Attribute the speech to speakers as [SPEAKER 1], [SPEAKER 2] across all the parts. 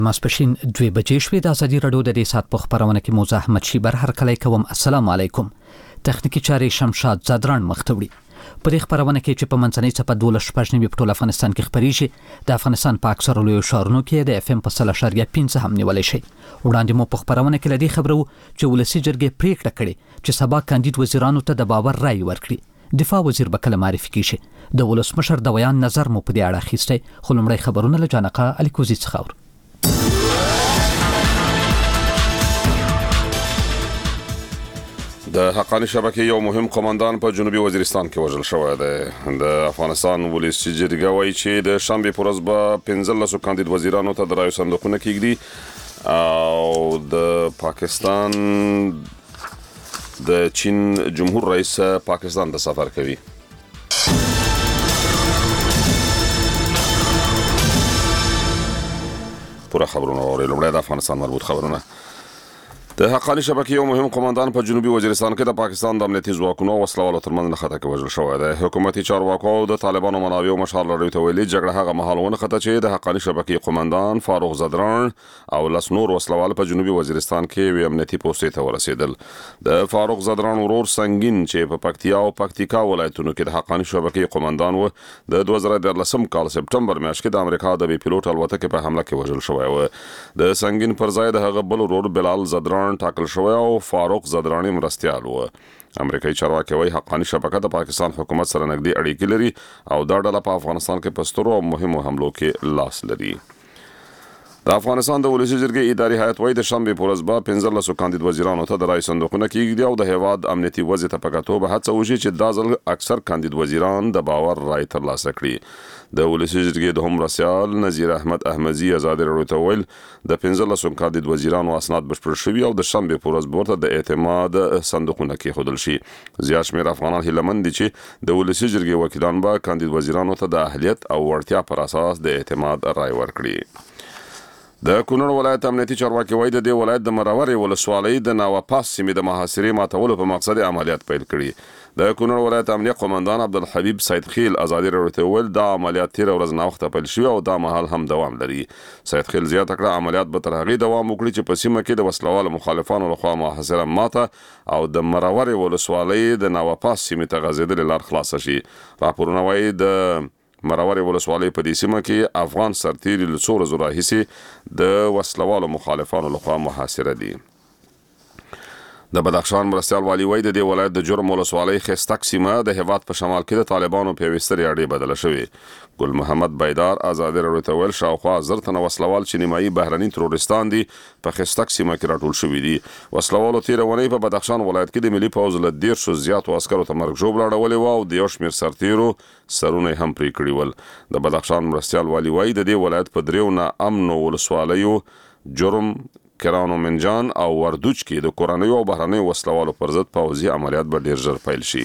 [SPEAKER 1] ماسپښین 2 بجې شوې. د ازادي راډیو د دې ساعت په خبرونه کې موزه احمد شیبر هرکلی کوم. السلام علیکم. تخنیکی چارې شمشاد زادران مختوړي. په دې خبرونه کې چې په منځنۍ څپه 12 په ټول افغانستان کې خبريږي، د افغانستان په اکثره لویو ښارونو کې د FM په 0.5 هم نیولای شي. وړاندې مو په خبرونه کې لدی خبرو چې ولسی جرګې پریکړه کړې چې سبا کاندید وزیرانو ته د باور رائے ورکړي. دفاع وزیر به کله معرفي کیږي. د ولسمشر د بیان نظر مو په دې اړه اخیستی، خو لومړی خبرونه له جانقه الیکوزي څخه اورو.
[SPEAKER 2] د حقانی شبکې یو مهم قوماندان په جنوبي وزیرستان کې وژل شوی دی. د افغانستان ولسی جرګه وایي چې د شنبې په ورځ به 15 کاندید وزیرانو ته د رایو صندوقونه کېږدي او د پاکستان د چین جمهور رئیس پاکستان ته سفر کوي. پوره خبرونه اورئ. لومړی د افغانستان مربوط خبرونه. د حقانی شبکې یو مهم قوماندان په جنوبي وزیرستان کې د پاکستان د امنیتي ځواکونو او وسلوالو ترمنځ نښته کې وژل شوی دی. حکومتي چارواکو او د طالبانو منابعو مشر لري ته ویلي جګړه هغه مهال ونښته چې د حقانی شبکې قوماندان فاروق زدران او لس نور وسلوال په جنوبي وزیرستان کې وی امنیتي پوستې ته ورسېدل. د فاروق زدران ورور سنگین چې په پکتیا او پکتیکا ولایتونو کې د حقانی شبکې قوماندان و، د 2013 کال سپټمبر میاشت کې د امریکا د بي پیلوټ الوتکې په حمله کې وژل شوی و. د سنگین پر ځای د هغه بل ورور بلال زدران ټاکل شوی او فاروق زدرانی مرستیال و. امریکایي چارواکي وايي حقانی شبکه د پاکستان حکومت سره نږدې اړیکې لري او دا ډله په افغانستان کې په سترو او مهمو حملو کې لاس لري. د افغانستان د ولسی جرګې اداري هیئت وايي د شنبې په ورځ به 15 کاندید وزیرانو ته د رای صندوقونه کېږدي او د هیواد امنیتي وضع ته په کتو به هڅه وشي چې دا ځل اکثر کاندید وزیران د باور رای ترلاسه کړي. د ولسی جرګې د هم رسیال نذیر احمد احمدزي ازادي راډیو ته ویل د 15 کاندید وزیرانو اسناد بشپړ شوي او د شنبې په ورځ ورته د اعتماد صندوقونه کېښودل شي. زیات شمېر افغانان هیله مند دي چې د ولسی جرګې وکیلان به کاندید وزیرانو ته د اهلیت او وړتیا پر اساس د اعتماد رای ورکړي. د کونړ ولایت امنیتي چارواکي وايي د دې ولایت د مرورې ولسوالۍ د ناواپاس سیمې د محاصرې ماتولو په مقصد عملیات پیل کړي. د کونړ ولایت امنیه قوماندان عبدالحبیب سیدخیل ازادي راډیو ته ویل دا عملیات تیر ورځ ناوخته پیل شوي او دا مهال هم دوام لري. سیدخیل زیاته کړه عملیات به تر هغې دوام وکړي چې په سیمه کې د وسلوالو مخالفانو لخوا محاصره ماته او د مرورې ولسوالۍ د ناواپاس سیمې ته غځېدلې لار خلاصه شي. راپورونه وايي د مرورې ولسوالۍ په دې سیمه کې افغان سرتیري له څو ورځو راهیسې د وسلوالو مخالفانو لخوا محاصره دي. د بدخشان مرستیال والي وايي د دې ولایت د جرم ولسوالۍ خستک سیمه د هیواد په شمال کې د طالبانو په یوې سترې اډې بدله شوې. ګل محمد بیدار ازادي راډیو ته ویل شاوخوا 1000 تنه وسلوال چې نیمایي بهرني تروریستان دي په خستک سیمه کې راټول شوي دي. وسلوالو تېره اونۍ په بدخشان ولایت کې د ملي پوځ له 10 زیاتو عسکرو ته مرګ ژوبله اړولې وه او د یو شمېر سرتیرو سرونه هم پرې کړي ول. د بدخشان مرستیال والي وايي د دې ولایت په دریو ناامنو ولسوالیو جرم، کرانو منجان او وردوج کې د کورنیو او بهرنیو وسلوالو پر ضد پوځي عملیات به ډیر ژر پیل شي.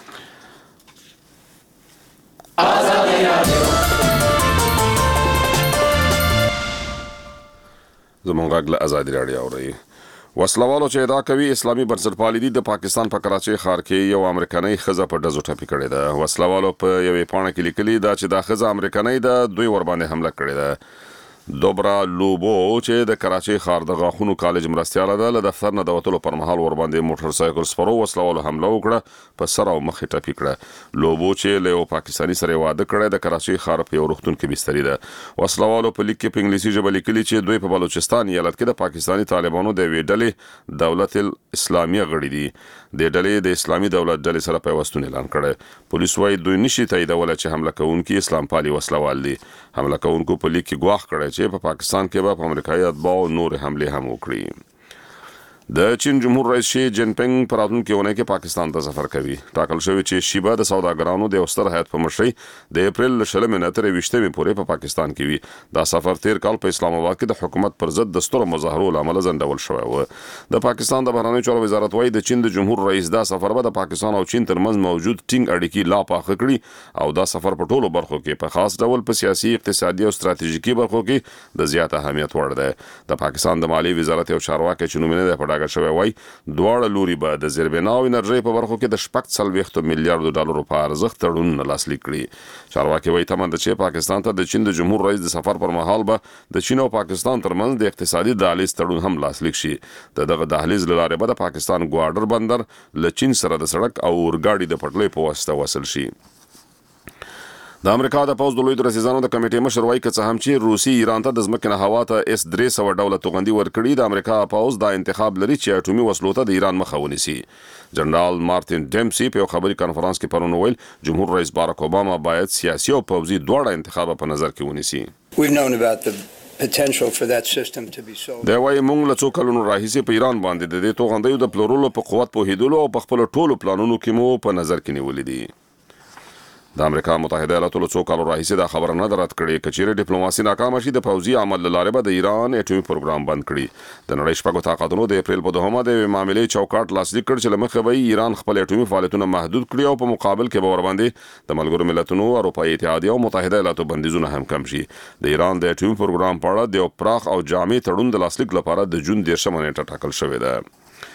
[SPEAKER 2] زموږ غږ له ازادي راډیو اورئ. وسلوالو چې ادعا کوي اسلامي بنسټپالي دي د پاکستان په کراچۍ ښار کې یو امریکایي ښځه په ډزو ټپي کړې ده. وسلوالو په یوې پاڼه کې لیکلي ده چې دا ښځه امریکایي ده، دوی ورباندې حمله کړې ده. دوبرا لوبو چې د کراچۍ ښار د غاښونو کالج مرستیاله ده له دفتر نه د وتلو پر مهال ورباندې موټر سایکل سپرو وسلوالو حمله وکړه، په سر او مخ یې ټپي کړه. لوبو چې له یو پاکستاني سره واده کړی د کراچۍ ښار په یو روغتون کې بستري ده. وسلوالو په لیک کې په انګلیسي ژبه لیکلي چې دوی په بلوچستان ایالت کې د پاکستاني طالبانو د یوې ډلې دولت الاسلامي غړي دي. د ډلې د اسلامي دولت ډلې سره پیوستون اعلان کړی. پولیس وايي دوی نشي تاییدولی چې حمله کوونکي اسلام پالي وسلوال دي. حمله کوونکو په لیک کې ګواښ کړی چې په پاکستان کې به په امریکایي اتباعو نور حملې هم وکړي. د چین جمهور رئیس شي جین پینګ په راتلونکې اونۍ کې پاکستان ته سفر کوي. ټاکل شوی چې شي به د سوداګرانو د یو ستر هیات په مشرۍ د اپریل له 20 نه تر 20 پورې په پاکستان کې وي. دا سفر تیر کال په اسلام آباد کې د حکومت پر ضد د سترو مظاهرو له امله ځنډول شوی و. د پاکستان د بهرنیو چارو وزارت وايي د چین د جمهور رئیس دا سفر به د پاکستان او چین ترمنځ موجود ټینګ اړیکې لا پاخه کړي او دا سفر په ټولو برخو کې په خاص ډول په سیاسي، اقتصادي او ستراتیژیکي برخو کې د زیات اهمیت وړ دی. د پاکستان د مالیې وزارت یو چارواکي چې نومینه دی په ډاګه شوی وای دواړه لوري به د زیربنا او انرژي په برخو کې د 40 میلیارډ ډالر په ارزښت تړون لاسلیک کړي چارواکي وایي تمند چې پاکستان ته د چین د جمهور رئیس د سفر پر مهال به د چین او پاکستان ترمنځ د اقتصادي دهلیز تړون هم لاسلیک شي دغه دهلیز لاره به د پاکستان ګواډر بندر ل چین سره د سړک او اورګاډي د پټلۍ په واسطه وصل شي د امریکا د پوز د لوی درسیزانو د کمیټې مشر وایي که څه هم چې روسي ایران ته د ځمکې نه هوا ته S-300 ډوله توغندي ورکړي د امریکا پوز دا انتخاب لري چې اټومي وسلو ته د ایران مخه ونیسي جنرال مارتین ډیمسي په خبري کانفرنس کې پرون ویل جمهور رئیس باراک اوباما باید سیاسي او پوځي دواړه انتخاب په نظر کې ونیسي دا وايي مونږ له څو کلونو راهیسې په ایران باندې د دې توغندیو د پلورلو په قوت پوهېدلو او په خپل ټولو پلانونو کې مو په نظر کې نیولې دي د امریکا متحده ایالاتو له څو کالو راهیسې دا خبره نه درات کړې چې چیرې ډیپلوماسي ناکامه شي د پوځي عمل لاره به د ایران اټومي پروګرام بند کړي د نړۍ شپږو طاقتونو د اپریل په 2 د معاملې چوکاټ لاسلیک کړ چې لمخه به ایران خپل اټومي فعالیتونه محدود کړي او په مقابل کې به ور باندې د ملګرو ملتونو اروپایي اتحادیه او متحده ایالاتو بندیزونه هم کم شي د ایران د اټومي پروګرام په اړه د پراخ او جامع تړون د لاسلیک لپاره د جون 10 نیټه ټاکل شوې ده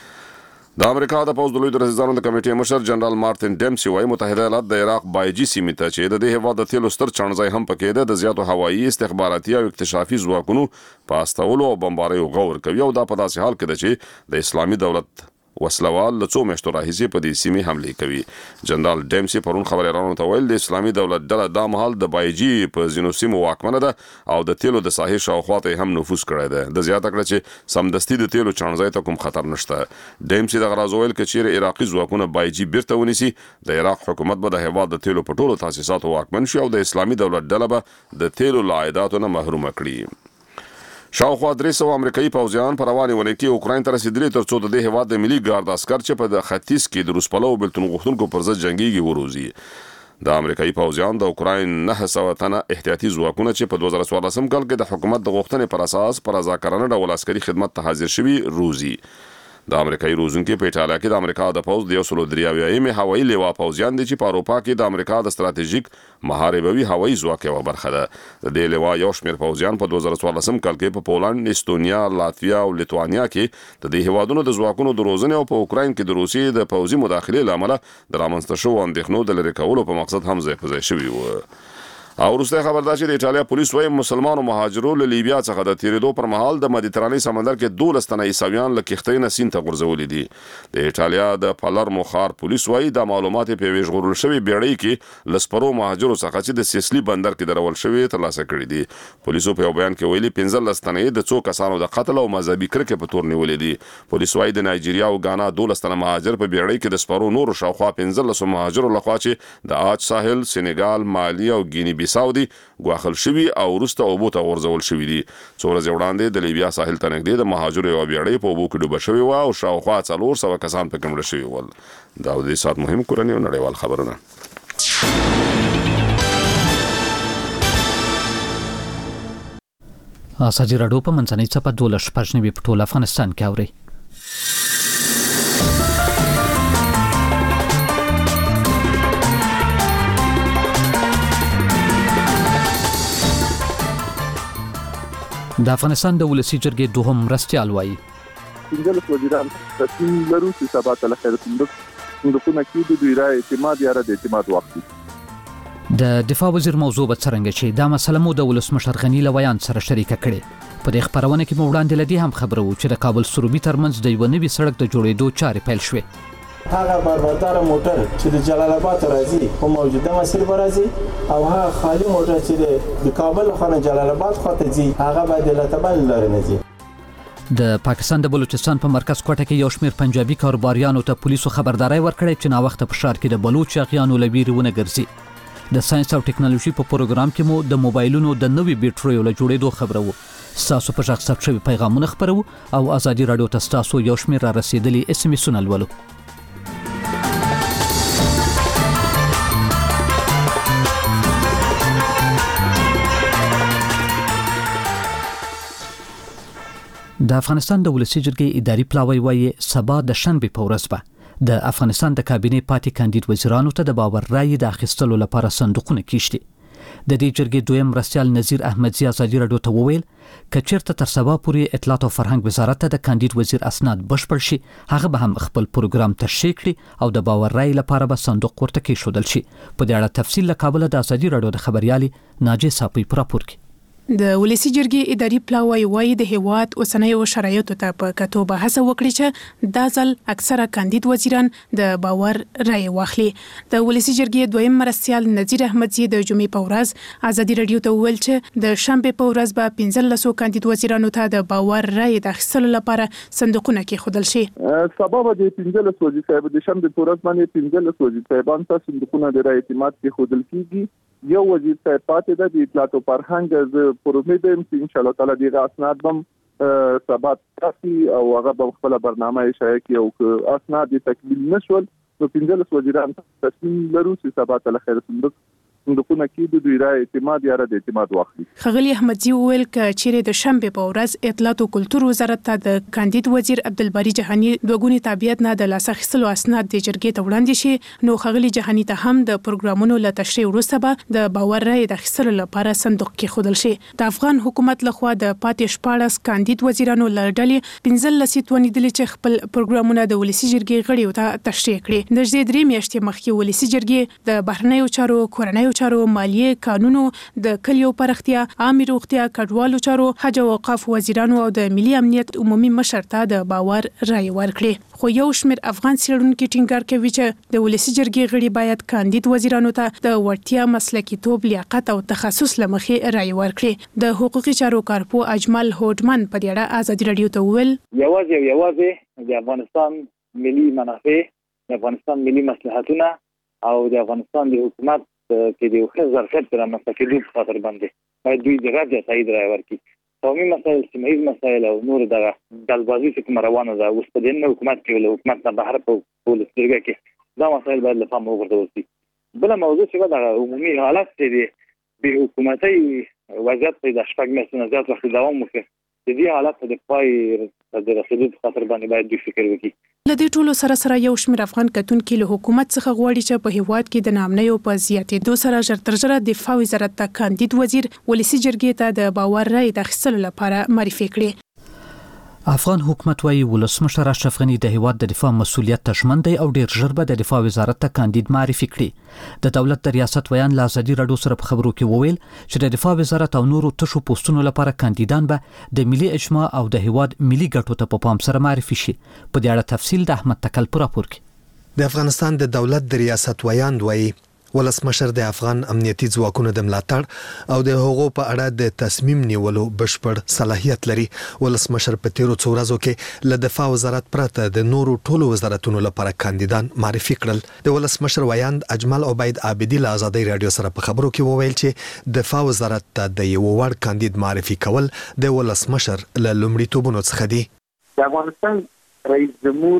[SPEAKER 2] د امریکا د پوز د لوی درسیزانو د کمیټې مشر جنرال مارتین ډیمسي وايي متحده ایالات د عراق بایجي سیمې ته چې د دې هیواد د تیلو ستر چانځای هم پکې ده د زیاتو هوایي استخباراتي او اکتشافي ځواکونو په استولو او بمباریو غور کوي او دا په داسې حال کې ده چې د اسلامي دولت وسلوال له څو میاشتو راهیسې په دې سیمې حملې کوي جنرال ډیمسي پرون خبريالانو ته ویل د اسلامي دولت ډله دا مهال د بایجي په ځینو سیمو واکمنه ده او د تیلو د ساحې شاوخوا ته هم نفوذ کړی ده د زیاته کړه چې سمدستي د تیلو چانځای ته کوم خطر نشته ډیمسي د غراز ویل کې چې عراقي ځواکونه بایجي بیرته ونیسي د عراق حکومت به د هیواد د تیلو په ټولو تاسیساتو واکمن شي او د اسلامي دولت ډله به د تیلو له عایداتو نه محروم کړي شاوخوا 300 امریکایي پوځیان په رواني ونه کې اوکراین ته رسیدلي ترڅو د دې هیواد د ملي ګارد عسكر چې په ختیځ کې د روسپلو بلتون غوښتونکو پر ضد جنگيږي وروزي د امریکایي پوځیان د اوکراین 900 تنه احتیاطي ځواکونه چې په 2014 کال کې د حکومت د غوښتنې پر اساس پر رضاکارانه ډول عسکري خدمت ته حاضر شوي روزي د امریکایي روزونکو په ایټالیا کې د امریکا د پوز د 103 هوایي لیوا پوځیان دي چې په اروپا کې د امریکا د ستراتیژیک محاربوي هوایي ځواک یو برخه ده د دې لیوا یو شمېر پوځیان په 2014 کال کې په پولند، استونیا، لاتویا او لیتوانیا کې د دې هیوادونو د ځواکونو د روزنې او په اوکراین کې د روسیې د پوځي مداخلې لامل د رامنځته شوو اندېښنو د لرې کولو په مقصد هم ځای په ځای شوي وو او وروسته خبر ده چې د ایټالیا پولیس وايي مسلمانو مهاجرو له لیبیا څخه د تیریدو پر مهال د مدیترانې سمندر کې 12 تنه عیسویان له کښتۍ نه سیند ته غورځولي دي د ایټالیا د پالرمو ښار پولیس وايي دا معلومات په یوې ژغورل شوې بیړۍ کې له سپرو مهاجرو څخه چې د سیسلی بندر کې درول شوې ترلاسه کړي دي پولیسو په یو بیان کې ویلي 15 تنه د څو کسانو د قتل او مذهبي کرکې په تور نیولې دي پولیس وايي د نایجیریا او غانا 12 تنه مهاجر په بیړۍ کې د سپرو نور شاوخوا 15 مهاجرو لخوا چې د آج ساحل، سنگال، مالی او ګینی بیساو دي غواخل شوی او وروسته اوبو ته غورځول شوی دي څو ورځې وړاندې د لیبیا ساحل ته نږدې د مهاجرو یو بیړۍ په اوبو کې ډوبه شوې وه او شاوخوا 400 کسان پکې مړه شوي ول دا د دې ساعت مهم کورني او نړیوال خبرونه
[SPEAKER 1] ازادي راډیو په منځنۍ څپه 12 په ټول افغانستان کې اوري د افغانستان د ولسی جرګې دوهم مرستیال وایي
[SPEAKER 3] څنګه وزیران تصمیم لرو چې سبا ته لخر صندوقونه کې د دوی رائے اعتماد یا رد اعتماد واخلي
[SPEAKER 1] د دفاع وزیر موضوع به څرنګه چې دا مسله مو د ولسمشر غنی لویان سره شریکه کړي په دې خبرونه کې مو وړاندې لدی هم خبرو چې د کابل سروبي ترمنځ د یو نوي سړک د جوړېدو چارې پیل شوې
[SPEAKER 4] هغه باربردار موټر چې د جلال آباد راځي په موجوده مسیر راځي او هغه خالی موټر چې د کابل خانه جلال آباد خواته ځي هغه باید له تبل لري نه ځي
[SPEAKER 1] د پاکستان د بلوچستان په مرکز کوټه کې یو شمېر پنجابي کاروباریانو ته پولیسو خبرداري ورکړې چې نا وخت په ښار کې د بلوچ اغیانو لویرونه ګرځي د ساينس او ټکنالوژي په پروګرام کې مو د موبایلونو د نوې بیټریو له جوړېدو خبرو تاسو په ځخ ثبت شوی پیغامونه خبرو او ازادي رادیو ته تاسو یو شمېر را رسیدلی اس ام اس ولولو د افغانستان د ولسی جرګې اداري پلاوی وایي سبا د شنبه په ورځ به د افغانستان د کابینې پاتې کاندید وزیرانو ته د باور رائے د اخیستلو لپاره صندوقونه کیشتي د دې جرګې دویم مرستیال نذیر احمدزی ازادي رادیو ته وویل کچیرته تر سبا پورې اطلاعات او فرهنګ وزارت ته د کاندید وزیر اسناد بشپړ شي هغه به هم خپل پروګرام تشریح کړي او د باور رای لپاره به صندوق ورته کېښودل شي. په دې اړه تفصیل له کابل د ازادي رادیو د خبريالي ناجی صافي پر راپور کې.
[SPEAKER 5] د ولسی جرګې اداري پلاوی وایي د هیواد اوسنیو شرایطو ته په کتو به هڅه وکړي چې دا ځل اکثره کاندید وزیران د باور رای واخلي. د ولسی جرګې دویم مرستیال نذیر احمدزی د جمعې په ورځ ازادي رادیو ته وویل چې د شنبه په ورځ به 15 کاندید وزیرانو ته د باور رای د اخیستلو لپاره صندوقونه کېښودل شي.
[SPEAKER 3] سبب د 15 وزیر صاحب د شنبه په ورځ باندې 15 وزیر صاحبان ته صندوقونه د رای اعتماد کېښودل کیږي. یو وزیر صاحب پاتې ده د اطلاعات او فرهنګ ز پرومید چې ان شاء الله تعالی دغه اسناد هم ثبات تاسي او هغه په خپل برنامه شایع کی او اسناد تکمیل نشول نو 15 وزیران تصمیم لرو چې ثبات له خیر صندوقونه کې د دوی رای اعتماد یا رد اعتماد واخلي.
[SPEAKER 5] خغلی احمدزی وویل چې چیرې د شنبه په ورځ اطلاعات او کلتور وزارت ته د کاندید وزیر عبدالباری جهانی دوګونی تابعیت نه د لاس اخیستلو اسناد د جرګې ته وړاندې شي نو خغلی جهانی ته هم د پروګرامونو له تشریح وروسته به د باور رای د اخیستلو لپاره صندوق کېښودل شي. د افغان حکومت لخوا د پاتې 14 کاندید وزیرانو لړډلې 15 توانیدل چې خپل پروګرامونه د ولسی جرګې غړیو ته تشریح کړي. د دې درې میاشتې مخکې ولسی جرګې د بهرنیو چارو کورنیو چارو مالیه قانونو د کلیو پرختیا عامه روغتیا کډوالو چارو حج او اوقاف وزیرانو او د ملي امنیت عمومي مشر ته د باور رای ورکړي. خو یو شمېر افغان څېړونکي ټینګار کوي چې د ولسی جرګې غړي باید کاندید وزیرانو ته د وړتیا مسلکیتوب لیاقت او تخصص لمخې رای ورکړي. د حقوقي چارو کارپو اجمل هوډمن په دې اړه ازادي رادیو ته وویل
[SPEAKER 6] یوازې د افغانستان ملي منافع د افغانستان ملي مصلحتونه او د افغانستان د حکومت کې د یو ظرفیت پر مسافرینو په خاطر باندې باید دوی د راځي تایید رای ورکړي. قومي مسایل سیمه‌یز مسایل او نور دغه دلبازي چې روانه ده اوس په دې حکومت کې له حکومت نه بهر په ولس جرګه کې دا مسایل باید له پامه وغورځول شي. بل موضوع چې د عمومي حالت دی به حکومتي وضعیت د شپږ میاشتې نه زیات وخت دوام وکړي د دې حالت د پای د رسیدو په خاطر باندې باید دوی فکر وکړي.
[SPEAKER 5] له دې ټولو سره یو شمېر افغان کتونکي له حکومت څخه غواړي چې په هیواد کې د نامنیو په زیاتېدو سره ژر تر ژره دفاع وزارت ته کاندید وزیر ولسی جرګې ته د باور رای د اخیستلو لپاره معرفي کړي.
[SPEAKER 1] افغان حکومت وايي ولسمشر اشرف غنی د هیواد د دفاع مسؤلیت تشمن دی او ډیر ژر به د دفاع وزارت ته کاندید معرفي کړي. د دولت د ریاست ویان له ازادي رادیو سره په خبرو کې وویل چې د دفاع وزارت او نورو تشو پوسټونو لپاره کاندیدان به د ملي اجماع او د هیواد ملي ګټو ته په پام سره معرفي شي. په دې اړه تفصیل د احمد تکل پر راپور کې.
[SPEAKER 7] د افغانستان د دولت د ریاست ویان وایي ولسمشر د افغان امنیتي ځواکونو د ملاتړ او د هغو په اړه د تصمیم نیولو بشپړ صلاحیت لري. ولسمشر په تیرو څو ورځو کې له دفاع وزارت پرته د نورو ټولو وزارتونو لپاره کاندیدان معرفي کړل. د ولسمشر ویاند اجمل عبید عابدی له ازادي رادیو سره په خبرو کې وویل چې دفاع وزارت ته د یو وړ کاندید معرفي کول د ولسمشر له لومړیتوبونو څخه دي.
[SPEAKER 3] د افغانستان رئیس جمهور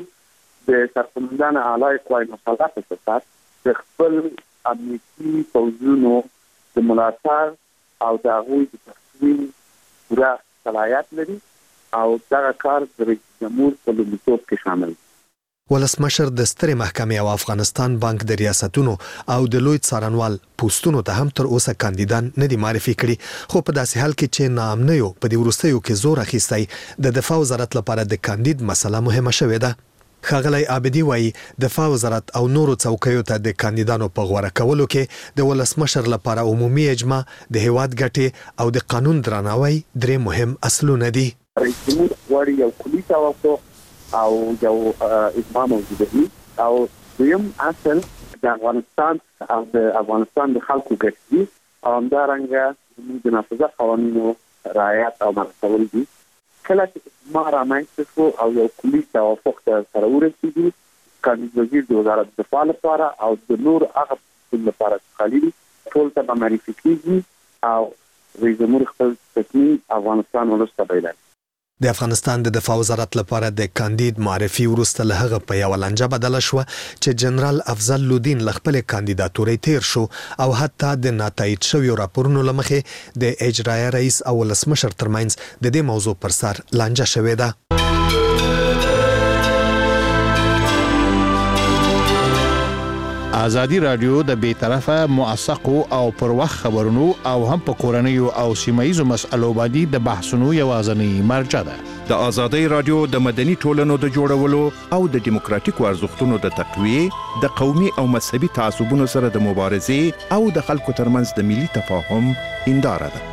[SPEAKER 3] د سرقومندان اعلی قوای مسلح په صفت د خپل امنیتي فوجونو د ملاتړ او د هغوی د تصمیم پوره صلاحیت لري او دا کار د رئیس جمهور په لومړیتوب کې شامل دی.
[SPEAKER 7] ولسمشر د سترې محکمې او افغانستان بانک د ریاستونو او د لوی څارنوال پوسټونو ته هم تر اوسه کاندیدان نه دي معرفي کړي. خو په داسې حال کې چې نامنیو په دې وروستیو کې زور اخیستی د دفاع وزارت لپاره د کاندید مسله مهمه شوې ده. خغلی عابدی وایي دفاع وزارت او نورو څوکیو ته د کاندیدانو په غوره کولو کې د ولسمشر لپاره عمومي اجماع د هیواد ګټې او د قانون درناوی درې مهم اصلونه دي.
[SPEAKER 3] رئیس جمهور غواړي یو کلي توافق او یو اجماع موجود وي او دویم اصل د افغانستان او د افغانستان د خلکو ګټې دي او همدارنګه د نافذه قوانینو رعایت او مراعات دي. کله چې ما رامنځته شو او یو کلي توافق ته سره ورسېږي کاندید وزیر د وزارت دفاع لپاره او د نور هغه لپاره خالي ټول ته به معرفي کېږي او رئیس جمهور خپل تصمیم افغانستان ولس ته بیانوي.
[SPEAKER 7] د افغانستان د دفاع وزارت لپاره د کاندید معرفي وروسته له هغه په یو لنجه بدله شو چې جنرال افضل لودین له خپل کاندیداتوري تیر شو او حتی د ناتایید شویو راپورونو لمخې د اجرایه رئیس او ولسمشر ترمنځ د دې موضوع پر سر لنجه شوې ده.
[SPEAKER 8] ازادي رادیو د بیطرفه موثقو او پر وخت خبرونو او هم په کورنیو او سیمایي مسایلو باندې د بحثونو یوازنی مرجع ده.
[SPEAKER 9] د ازادي رادیو د مدني ټولنو د جوړولو او د دیموکراتیکو ارزښتونو د تقویه، د قومي او مذهبي تعصبونو سره د مبارزې او د خلکو ترمنځ د ملي تفاهم هنداره ده.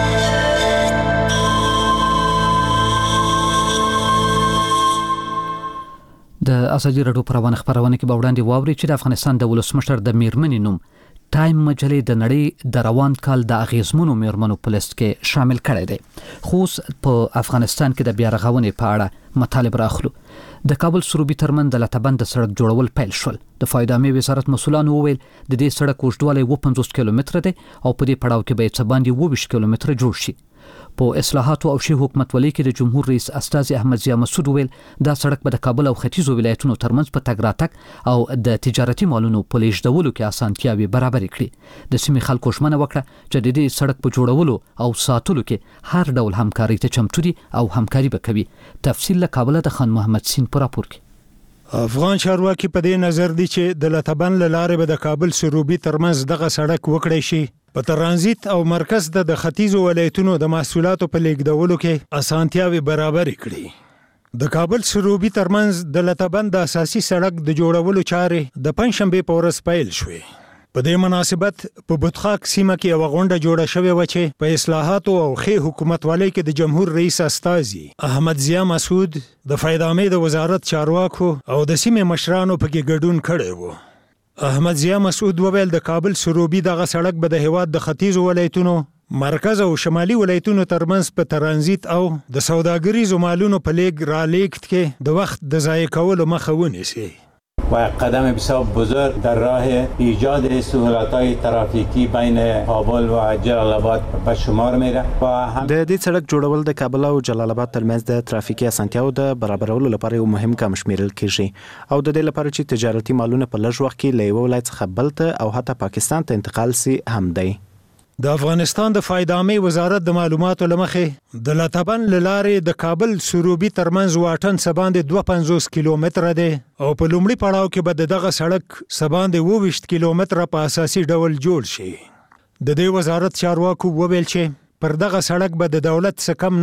[SPEAKER 1] د ازادي رادیو پروانه خبرونه کې به وړاندې واوري چې د افغانستان د ولسمشر د میرمنې نوم ټایم مجلې د نړۍ د روان کال د اغیزمنو میرمنو په لیست کې شامل کړی دی. خو په افغانستان کې د بیا رغونې په اړه مطالب راخلو. د کابل سروبي ترمن د لاتبند سړک جوړول پیل شول. د فایدامې وزارت مسولانو وویل د دې سړک اوږدوالی 50 کیلومتره دی او په دې پړاو کې به څه باندې 20 کیلومتره جوړ شي. په اصلاحاتو او شی حکومتولۍ کې د جمهور رئیس استاذ احمد ضیا مسعود ویل دا سړک به د کابل او ختیځو ولایتونو ترمنځ په تګ راتګ او د تجارتي مالونو په لیږدولو کې اسانتیاوي برابر کړي. د سیمې خلکو ژمنه وکړه چې د دې سړک په جوړولو او ساتلو کې هر ډول همکاري ته چمتو دي او همکاري به کوي. تفصیل له کابل د خان محمد سین پر راپور کې.
[SPEAKER 10] افغان چارواکي په دې نظر دي چې د لاتبن لارې به د کابل سروبي ترمنځ دغه سړک وکړي شي. په ترانزیت او مرکز د ختیځو ولایتونو د محصولاتو په لیږدولو کې اسانتیاوي برابر کړي. د کابل سروبي ترمنځ د لاتبن د اساسي سړک د جوړولو چارې د پنځشنبه په ورځ پیل شوې. په دې مناسبت په بوتخاک سیمه کې یو غونډه جوړه شوې و چې په اصلاحاتو او ښې حکومتولۍ کې د جمهور رئیس استاذ احمد ضیا مسعود د فایدامې د وزارت چارواکو او د سیمې مشرانو پکې ګډون کړی و. احمد ضیا مسعود وویل د کابل سروبي دغه سړک به د هیواد د ختیځو ولایتونو، مرکز او شمالي ولایتونو ترمنځ په ترانزیت او د سوداګریزو مالونو په لیږد رالېږد کې د وخت د ضایع کولو مخه ونیسي.
[SPEAKER 4] و قدم بسیار بزرگ در راه ایجاد سهولت‌های ترافیکی بین کابل و جلال آباد به شمار میره و
[SPEAKER 11] د دې سړک جوړول د کابل او جلال آباد ترمنځ د ترافیکي اسانتیاو د برابرولو لپاره یو مهم ګام شمیرل کیږي او د دې لپاره چې تجارتي مالونه په لږ وخت کې له یو ولایت څخه بل ته او حتی پاکستان ته انتقال سي هم دی.
[SPEAKER 10] د افغانستان د فایدامې وزارت د معلوماتو لمخې د لاتبن لارې د کابل سروبي ترمنځ واټن سباندې 52 کیلومتره دی او په لومړي پړاو کې به دغه سړک سباندې 20 کیلومتره په اساسي ډول جوړ شي. د دې وزارت چارواکو وویل چې پر دغه سړک به د دولت څخه کم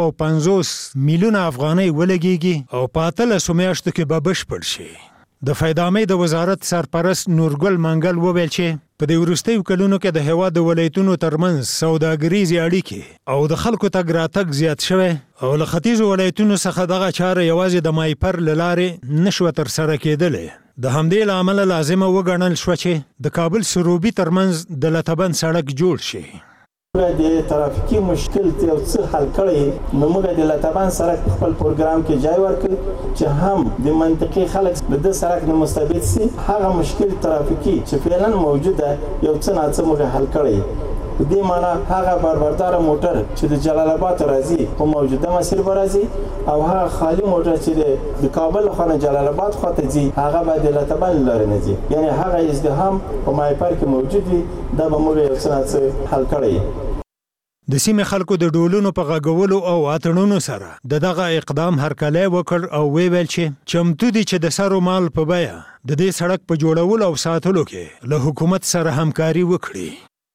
[SPEAKER 10] 950 میلیونه افغانۍ ولګيږي او په 13 میاشتو کې به بشپړ شي. د فایدامې د وزارت سرپرست نورګل منګل وویل چې په دې وروستیو کلونو کې د هیواد د ولایتونو ترمنځ سوداګریزي اړیکې او د خلکو تګ راتګ زیات شوی او له ختیځو ولایتونو څخه دغه چاره یوازې د مایپر لارې نشو تر سره کېدلې. د همدې لامل لازمه وګڼل شو چې د کابل سروبي ترمنځ د لاتبن سړک جوړ شي.
[SPEAKER 4] د ترافیکي مشکل یو څه حل کړي نو موږ د لاتبن سړک خپل پروګرام کې ځای ورکړ چې هم د منطقي خلک د سړک نه مستفید سي. هغه مشکل ترافیکي چې فعلا موجوده یو څه نه څه موږ حل کړي. په دې معنی هغه باربردار موټر چې د جلال آباد راځي په موجوده مسیر راځي او هغه خالی موټر چې د کابل خو جلال آباد خو ته ځي هغه به د لاتبن لارې نه ځي. یعنی هغه ازدحام په مایپر کې موجود وي دا به موږ یو څه نه څه حل کړي.
[SPEAKER 10] د سیمې خلکو د ډولونو په غږولو او اتړونو سره دغه اقدام هرکلی وکړ او ویل چې چمتو دي چې د سرو مال په بیه د دې سړک په جوړولو او ساتلو کې له حکومت سره همکاري وکړي.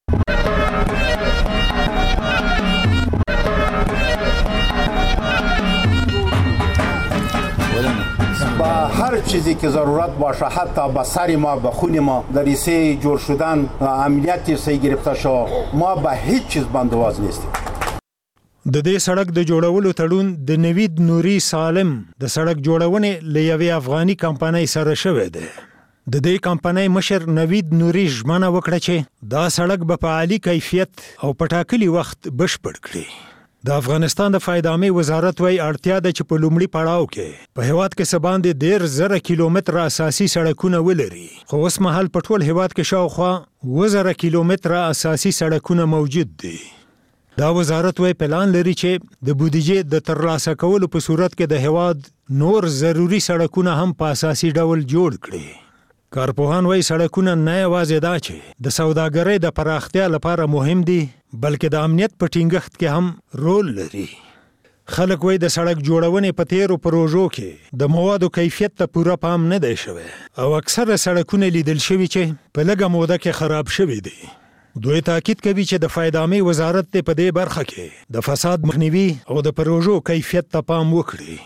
[SPEAKER 12] با هر چیزی که ضرورت باشه حتی به سر ما به خون ما در ریسه جور شدن امنیتی سه گرفته شو ما به هیچ چیز بندواز نیستیم.
[SPEAKER 10] د دې سړک د جوړولو تړون د نوید نوري سالم د سړک جوړونې له یوې افغاني کمپنۍ سره شوی دی. د دې کمپنۍ مشر نوید نوري ژمنه وکړه چې دا سړک به په عالی کیفیت او په ټاکلي وخت بشپړ کړي. د افغانستان د فایدامې وزارت وايي اړتیا ده چې په لومړي پړاو کې په هیواد کې سباندې 10,000 کیلومتره اساسي سړکونه ولري خو اوس مهال په ټول هیواد کې شاوخوا 10,000 کیلومتره اساسي سړکونه موجود دي. دا وزارت وايي پلان لري چې د بودیجې د ترلاسه کولو په صورت کې د هیواد نور ضروری سړکونه هم په اساسي ډول جوړ کړي. کارپوهان وايي سړکونه نه یوازې دا چې د سوداګرۍ د پراختیا لپاره مهم دي بلکې د امنیت په ټینګښت کې هم رول لري. خلک وای د سړک جوړونې په تیرو پروژو کې د موادو کیفیت ته پوره پام نه دی شوی او اکثره سړکونه لیدل شوي چې په لږه موده کې خراب شوي دي. دوی تاکید کوي چې د فایدامي وزارت په دې برخه کې د فساد مخنیوي او د پروژو کیفیت ته پام وکړي.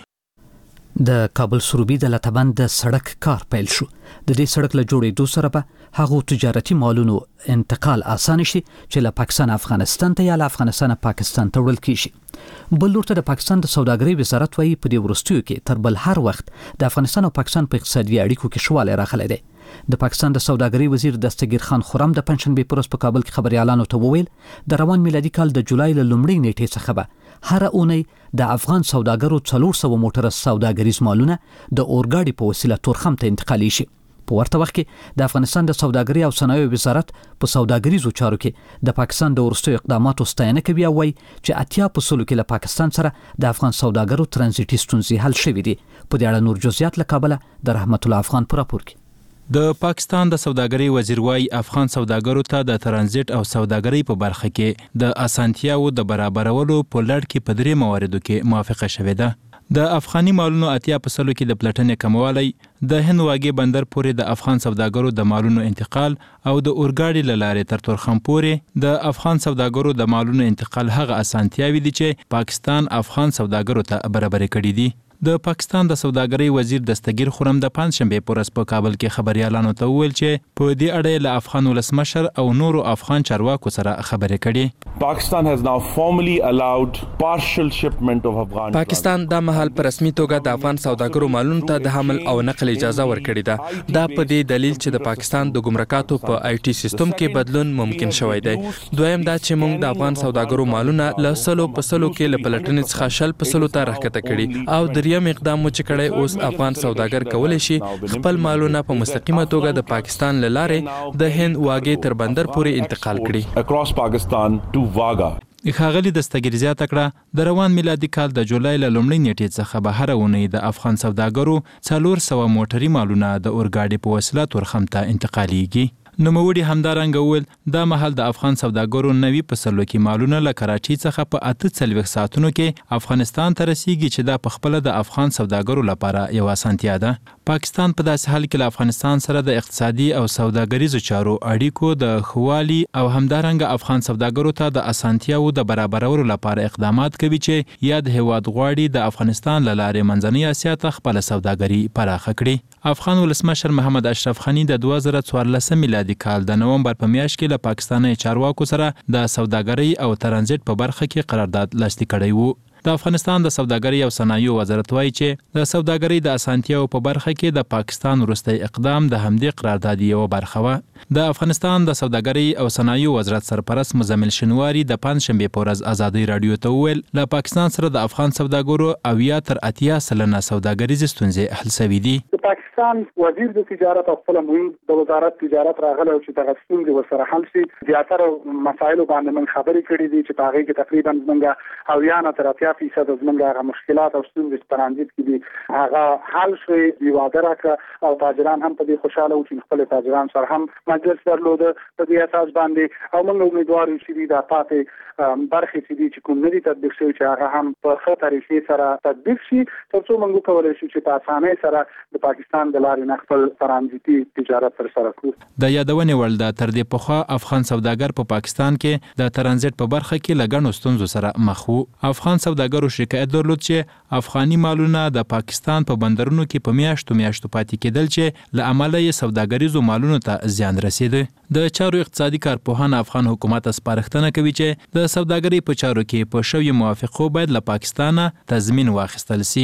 [SPEAKER 1] د کابل سروبي د لاتابند د سړک کار پیل شو. د دې سړک له جوړېدو سره به هغو تجارتي مالونو انتقال اسانه شي چې له پاکستان افغانستان ته یا له افغانستان پاکستان ته وړل کیږي. بل لور ته د پاکستان د سوداګرۍ وزارت وايي په دې وروستیو کې تر بل هر وخت د افغانستان او پاکستان په اقتصادي اړیکو کې شواله راغلی دی. د پاکستان د سوداګرۍ وزیر دستگیر خان خرم د پنځشنبه پروس په کابل کې خبريالانو ته وویل د روان میلادي کال د جولای له لومړۍ نیټې څخه به هر اونۍ د افغان سوداګرو 400 موټر سوداګریز مالونه د اورګاډي په وسیله تورخم ته انتقالي شي. په ورته وخت کې د افغانستان د سوداګرۍ او صنایعو وزارت په سوداګریزو چارو کې د پاکستان د ورستو اقداماتو ستاینه کوي او وايي چې 80% کې له پاکستان سره د افغان سوداګرو ترانزیټي ستونزې حل شوې دي. په دې اړه نور جزئیات له کابل د رحمت الله افغان پر راپور کې.
[SPEAKER 13] د پاکستان د سوداګرۍ وزیر وايي افغان سوداګرو ته د ترانزیت او سوداګرۍ په برخه کې د اسانتیاو د برابرولو په لړ کې په درې مواردو کې موافقه شوې ده. د افغاني مالونو 80% کې د پلټنې کموالی، د هند واګې بندر پورې د افغان سوداګرو د مالونو انتقال او د اورګاډي له لارې تر تورخم پورې د افغان سوداګرو د مالونو انتقال هغه اسانتیاوي دي چې پاکستان افغان سوداګرو ته برابر کړي دي. د پاکستان د سوداګرۍ وزیر دستگیر خرم د پنځشنبه پورس په کابل کې خبريالانو ته وویل چې په دې اړه له افغان ولسمشر او نورو افغان چارواکو سره خبرې کړي.
[SPEAKER 14] Pakistan has now formally allowed partial shipment of Afghan.
[SPEAKER 15] پاکستان د مهال په رسمي توګه د افغان سوداګرو مالونو ته د حمل او نقل اجازه ورکړې ده. دا په دې دلیل چې د پاکستان د ګمرکاتو په آی ټي سیستم کې بدلون ممکن شوی دی. دویم دا چې موږ د افغان سوداګرو مالونه له 100% کې له پلټنې څخه 10% ته راکته کړي او دریم اقدام چې کړی اوس افغان سوداګر کولی شي خپل مالونه په مستقیمه توګه د پاکستان له لارې د هند واګې تر بندر پورې انتقال کړي.
[SPEAKER 14] Across Pakistan to Vaga.
[SPEAKER 13] ښاغلي دستگیر زیاته کړه د روان میلادي کال د جولای له لومړۍ نیټې څخه به هر اونۍ د افغان سوداګرو 400 موټري مالونه د اورګاډي په وسیله تورخم ته انتقالیږي. نوموړي همدارنګه وویل دا مهال د افغان سوداګرو 90% کې مالونه له کراچۍ څخه په 48 ساعتونو کې افغانستان ته رسیږي چې دا په خپل د افغان سوداګرو لپاره یو اسانتیا ده. پاکستان په داسې حال کې له افغانستان سره د اقتصادي او سوداګریزو چارو اړیکو د خوالي او همدارنګه افغان سوداګرو ته د اسانتیاو د برابرولو لپاره اقدامات کوي چې یاد هیواد غواړي د افغانستان له لارې منځنۍ اسیا ته خپل سوداګري پراخه کړي. افغان ولسمشر محمد اشرف غنی د 2014 میلادي کال د نومبر په میاشت کې له پاکستاني چارواکو سره د سوداګرۍ او ترانزیت په برخه کې قرارداد لاسلیک کړی وو. د افغانستان د سوداګرۍ او صنایعو وزارت وايي چې د سوداګرۍ د اسانتیاو په برخه کې د پاکستان وروستی اقدام د همدې قرارداد یو برخه و. د افغانستان د سوداګرۍ او صنایعو وزارت سرپرست مزمل شنواری د پنځشنبه په ورځ ازادي رادیو ته وویل له پاکستان سره د افغان سوداګرو 80 تر 80% سوداګریز ستونزې حل شوې دي.
[SPEAKER 16] د پاکستان وزیر د تجارت او خپل مهم د وزارت تجارت راغله چې د ستونزې وسره حل شي. زیاتره مسایل باندې من خبرې کړې دي چې په هغه کې تقریبا څنګه او یا نه تر 80% زمونږه مشکلات او ستونزې ترانزیت کې دي هغه حل شي. دی واده راکړه او تاجران هم په دې خوشاله و چې خپل تاجران سره هم مجلس درلود په دې اساس باندې او موږ امیدوار یو چې دا پاتې برخې چې کوم ندي تطبیق شوی چې هغه هم په ښه طریقې سره تطبیق شي ترڅو موږ کولی شو چې په اسانۍ سره د پاکستان د لارې نه خپل ترانزیتي تجارت ترسره کړو.
[SPEAKER 13] د یادونې وړ ده تر دې پخوا افغان سوداګر په پاکستان کې د ترانزیت په برخه کې له ګڼو ستونزو سره مخ وو. افغان سوداګرو شکایت درلود چې افغاني مالونه د پاکستان په بندرونو کې په میاشتو پاتې کېدل چې له امله یې سوداګریزو مالونو ته زیان رسیده. د چارو اقتصادي کارپوهان افغان حکومت سپارښتنه کوي چې د سوداګرۍ په چارو کې په شوی موافقو باید له پاکستان تضمین واخیستل شي.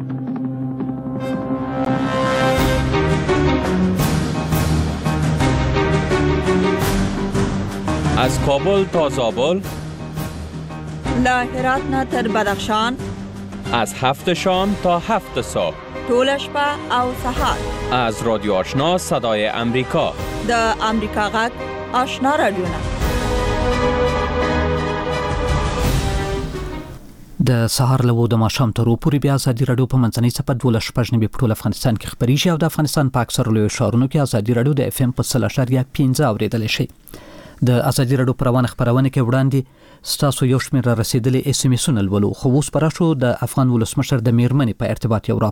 [SPEAKER 17] از کابل تا زابل،
[SPEAKER 18] له هرات نه تر بدخشان،
[SPEAKER 17] از 7 شام تا 7 صبح،
[SPEAKER 18] طول شپه او سحر،
[SPEAKER 17] از رادیو آشنا صدای امریکا،
[SPEAKER 18] د امریکا غږ آشنا رادیو نه.
[SPEAKER 1] د سهار له د ماښام تر پورې بیا ازادي رادیو په منځنۍ څپه 12 په ټول افغانستان کې خبريږي او د افغانستان په اکثر لوی ښارونو کې ازادي رادیو د FM په 0.15 اوریدل شي. د ازادي رادیو پروانه خبرونه کې وړاندې ستاسو یو شمېر را رسیدلې اس ام اسونه ولولو. خو اوس پراشو د افغان ولسمشر د میرمنې په ارتباط یو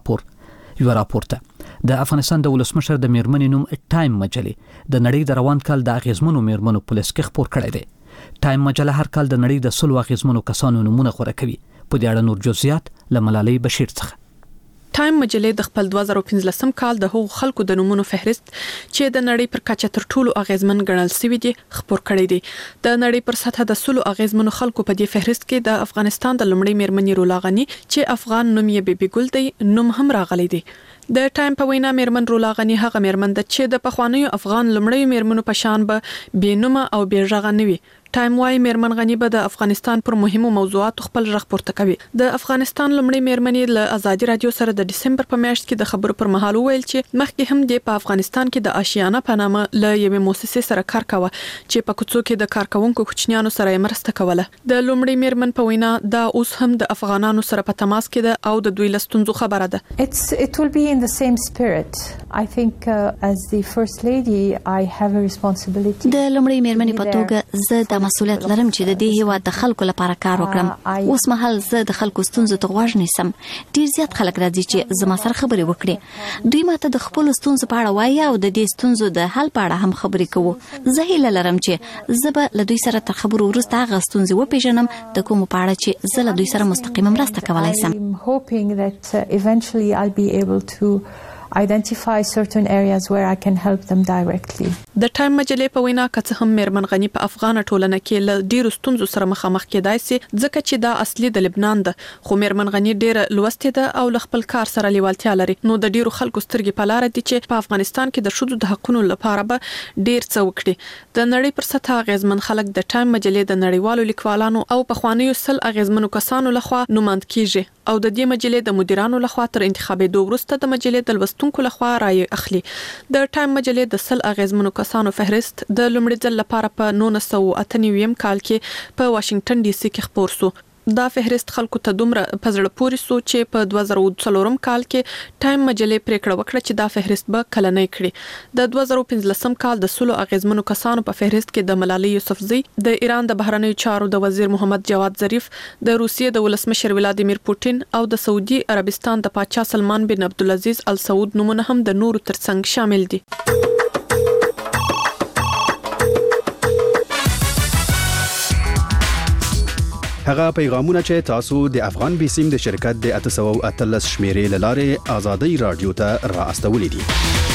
[SPEAKER 1] راپورته د افغانستان د ولسمشر د میرمنې نوم ټایم مجلې د نړۍ د روان کال د اغیزمنو میرمنو په لیست کې خپور کړی دی. ټایم مجله هر کال د نړۍ د 100 اغیزمنو کسانو نومونه غوره کوي. په دې اړه نور جزئیات له ملالۍ بشیر څخه.
[SPEAKER 19] ټایم مجلې د خپل 2015 کال د هغو خلکو د نومونو فهرست چې د نړۍ پر کچه تر ټولو اغیزمن ګڼل شوی دي خپور کړی دی. د نړۍ پر سطح د 100 اغیزمنو خلکو په دې فهرست کې د افغانستان د لومړۍ میرمنې رولا غنی چې افغان نوم یې بیبي ګل دی نوم هم راغلی دی. د ټایم په وینا میرمن رولا غنی هغه میرمن ده چې د پخوانیو افغان لومړی میرمنو په شان به بینومه او بیرغه نه وي. ټایم وايي میرمن غنی به د افغانستان پر مهمو موضوعاتو خپل رغ پورته کوي. د افغانستان لومړی میرمنې له ازادي رادیو سره د دسمبر په میاشت کې د خبرو پر مهال ویل چې مخکې هم د افغانستان کې د آشیانه په نامه له یوې مؤسسې سره کار کاوه چې په کوڅو کې د کارکونکو کوچنیانو سره مرسته کوله. د لومړی میرمن په وینا دا اوس هم د افغانانو سره په تماس کې ده او د دوی لستونزو خبره ده.
[SPEAKER 20] It will be in the same spirit. I think as the first lady I have a responsibility.
[SPEAKER 21] د لومړی میرمنې په توګه زه د مسؤلیت لرم چې د دې هیواد د خلکو لپاره کار وکړم. اوس مهال زه د خلکو ستونزو ته غوږ نیسم. ډیر زیات خلک راځي چې زما سره خبرې وکړي. دوی ماته د خپل ستونزو په اړه وایي او د دې ستونزو د حل په اړه هم خبرې کوو. زه هیله لرم چې زه به له دوی سره تر خبرو وروسته هغه ستونزې وپېژنم د کوم په اړه چې زه له دوی سره مستقیمه مرسته کولای شم.
[SPEAKER 20] I'm hoping that eventually I'll be able to identify certain areas where I can help them directly.
[SPEAKER 19] د ټایم مجلې په وینا که څه هم میرمن غنی په افغان ټولنه کې له ډیرو ستونزو سره مخامخ کېدای شي ځکه چې دا اصلي د لبنان ده. خو میرمن غنی ډیره لوستې ده او له خپل کار سره لیوالتیا لري. نو د ډیرو خلکو سترګې په لار دي چې په افغانستان کې د ښځو د حقوقو لپاره به ډیر څه وکړي. د نړۍ پر سطح اغیزمن خلک د ټایم مجلې د نړیوالو لیکوالانو او پخوانیو 100 اغیزمنو کسانو لخوا نوماند کیږي او د دې مجلې د مدیرانو لخوا تر انتخابېدو وروسته د مجلې د لوستونکو لخوا رائے اخلي. د ټایم مجلې د 100 اغیزمنو کسانو فهرست د لومړي ځل لپاره په 1998 کال کې په واشنگټن ډي سي کې خپور شو. دا فهرست خلکو ته دومره په زړه پورې سو چې په 2014 کال کې ټایم مجلې پریکړه وکړه چې دا فهرست به کلنۍ کړي. د 2015 کال د 100 اغیزمنو کسانو په فهرست کې د ملالۍ یوسفزۍ، د ایران د بهرنیو چارو د وزیر محمد جواد ظریف، د روسیې د ولسمشر ولادیمیر پوتین او د سعودي عربستان د پاچا سلمان بن عبدالعزیز ال سعود نومونه هم د نورو ترڅنګ شامل دي.
[SPEAKER 22] هغه پیغامونه چې تاسو د افغان بیسیم د شرکت د 813 شمیرې لاره آزادۍ رادیو ته را استولې دي.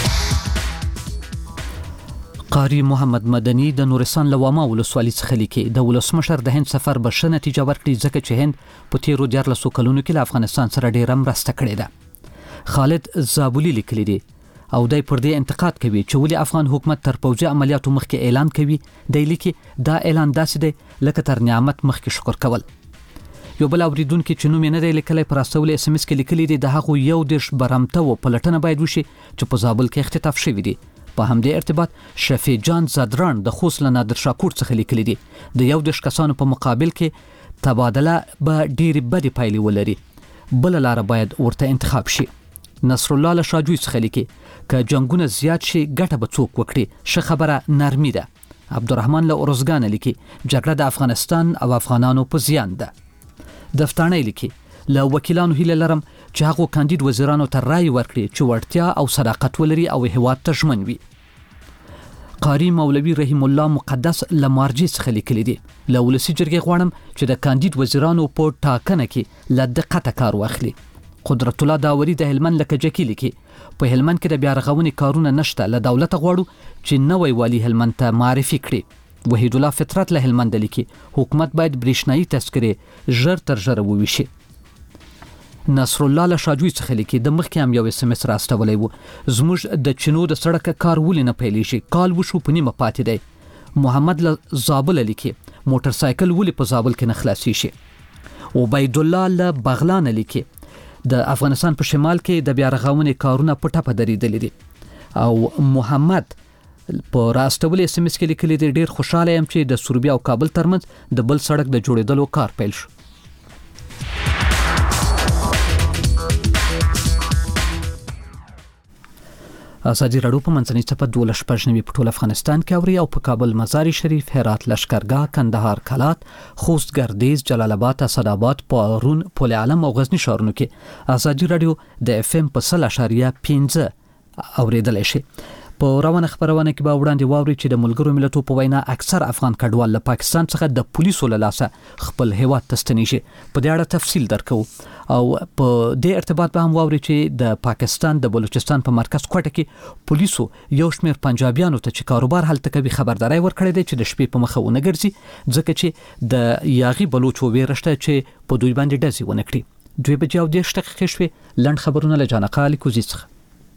[SPEAKER 1] قاری محمد مدني د نورستان لوامه ولسوالۍ څخه لیکي د ولسمشر د هند سفر به ښه نتیجه ورکړي ځکه چې هند په تیرو 14 کلونو کې له افغانستان سره ډېره مرسته کړې ده. خالد زابولي لیکلي دي او دای پر دې انتقاد کوي چې ولې افغان حکومت تر پوځي عملیاتو مخکې اعلان کوي. د لیکي دا اعلان داسې دی لکه تر نعمت مخکې شکر کول. یو بل اوریدونکو چې نوم یې نه دی لیکلی پر استول اس ام اس کې لیکلي دي د هغه یو دیش برمته او پلټنه باید وشي چې په زابل کې اختطاف شوی دی. په همدې ارتباط شفیع جان زادران د خوست له نادر شاکور څخه لیکلي دي د یو دیش کسانو په مقابل کې تبادله به ډېرې بدې پایلې ولري. بل لار باید ورته انتخاب شي. نصر الله له شاجوی څخه لیکي که جنگونه زیات شي ګټه به څوک وکړي ښه خبره نرمي ده. عبدالرحمن له اورزګان لیکي جګړه د افغانستان او افغانانو په زیان ده. دفتانې لیکي له وکیلانو هیله لرم چې هغه کاندید وزیرانو ته رائے ورکړي چې وړتیا او صداقت ولري او هیواد ته ژمن وي. قاری مولوی رحیم الله مقدس لمارجی څخه لیکلي دي له ولسی جرګې غواړم چې د کاندید وزیرانو په ټاکنه کې له دقت کار واخلي. قدرت الله داوري د هلمند لکه جکی لیکي په هلمند کې د بیا رغونې کارونه نشته له دولت غواړو چې نوې والی هلمند ته معرفي کړي. وحید الله فطرت له هلمند لیکي حکومت باید برېښنايي تذکرې ژر تر ژره وویشي. نصر الله له شاجوی څخه لیکي د مخکې هم یو اس ام اس راستولی و زموږ د چینو د سړک کار ولې نه پیلېږي کال وشو په نیمه پاتې دی. محمد له زابل لیکي موټر سایکل ولې په زابل کې نه خلاصي شي. عبید الله له بغلان لیکي د افغانستان په شمال کې د بیا رغونې کارونه په ټپه درېدلي دي. او محمد په راستولې اس ام اس کې لیکلي دي ډېر خوشاله یم چې د سروبیا او کابل ترمنځ د بل سړک د جوړېدلو کار پیل شو. ازادي راډیو په منځنۍ صفه 12 په ټول افغانستان کې اوري او په کابل مزار شریف هرات لشکرګاه کندهار کلات خوست ګردیز جلال آباد اسداباد پارون پل علم او غزنی ښارونو کې ازادي راډیو د اف ام په 0.15 اوریدل شي. په روانه خبرونه کې به وړاندې واوري چې د ملګرو ملتونو په وینا اکثر افغان کډوال له پاکستان څخه د پولیسو له لاسه خپل هیواد ته ستنیږي. په دې اړه تفصیل درکو او په دې ارتباط به هم واوري چې د پاکستان د بلوچستان په مرکز کوټه کې پولیسو یو شمېر پنجابیانو ته چې کاروبار هلته کوي خبرداري ورکړې ده چې د شپې په مخه ونه ګرځي ځکه چې د یاغي بلوچو ویرشته چې په دوی باندې ډزې ونه کړي. 2:10 دقیقې شوې. لنډ خبرونه له جانقه علي کوزي څخه.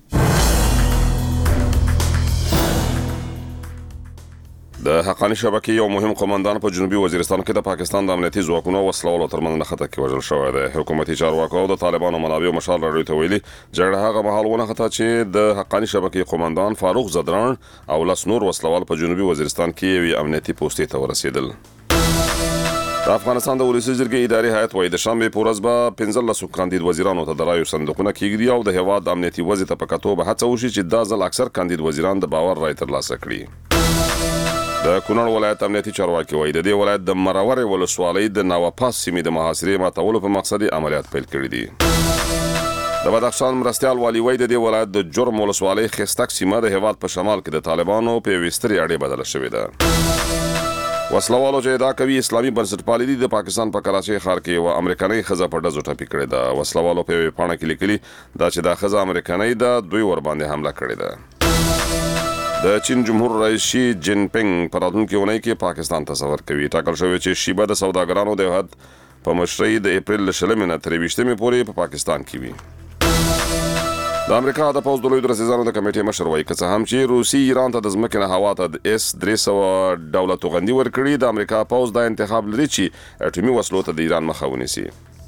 [SPEAKER 2] د حقانی شبکې یو مهم قومندان په جنوبي وزیرستان کې د پاکستان د امنیتي ځواکونو وسلوالو ترمنځ نښته کې وژل شوی دی. حکومتي چارواکو او د طالبانو منابعو مشال راډیو ته ویلي جګړه هغه مهال ونښته چې د حقانی شبکې قومندان فاروق زدران او لس نور وسلوال په جنوبي وزیرستان کې یو امنیتي پوسټ ته ورسېدل. د افغانستان د ولسی جرګې اداري هیئت وايي د شنبه په ورځ به 15 کاندید وزیرانو ته د رایو صندوقونه کېږي او د هیواد د امنیتي وضعیت په کتو به هڅه وشي چې دا ځل اکثر کاندید وزیران د باور رای ترلاسه کړي. د کونړ ولایت امنیتي چارواکي وايي د دې ولایت د مرور ولسوالۍ د ناوپاس سیمې د محاصرې ماتولو په مقصد عملیات پیل کړي دي. د بدخشان مرستيال والی وايي د دې ولایت د جرم ولسوالۍ خستک سیمه د هیواد په شمال کې د طالبانو په وستري اړې بدله شوې ده. وسلوالو چې دا کوي اسلامي بنسټپالي دي د پاکستان په کراچۍ ښار کې و امریکایي خزه په ډزو ټپي کړې ده. وسلوالو په پاڼه کې لیکلي دا چې دا خزه امریکایي ده دوی ور باندې حمله کړې ده. د چین جمهور رئیس شي جین پینګ په راتلونکي اونۍ کې پاکستان ته سفر کوي. ټاکل شوی چې شیبه د سوداګرانو د هیئت په مشرۍ د اپریل 20 نه تر 20 پورې په پاکستان کې وي. د امریکا د پوز د لوی درسیزانو د کمیټې مشر وايي که څه هم چې روسي ایران ته د ځمکې نه هوا ته د S-300 ډوله توغندي ورکړي د امریکا پوز دا انتخاب لري چې اټومي وسلو ته د ایران مخه ونیسي.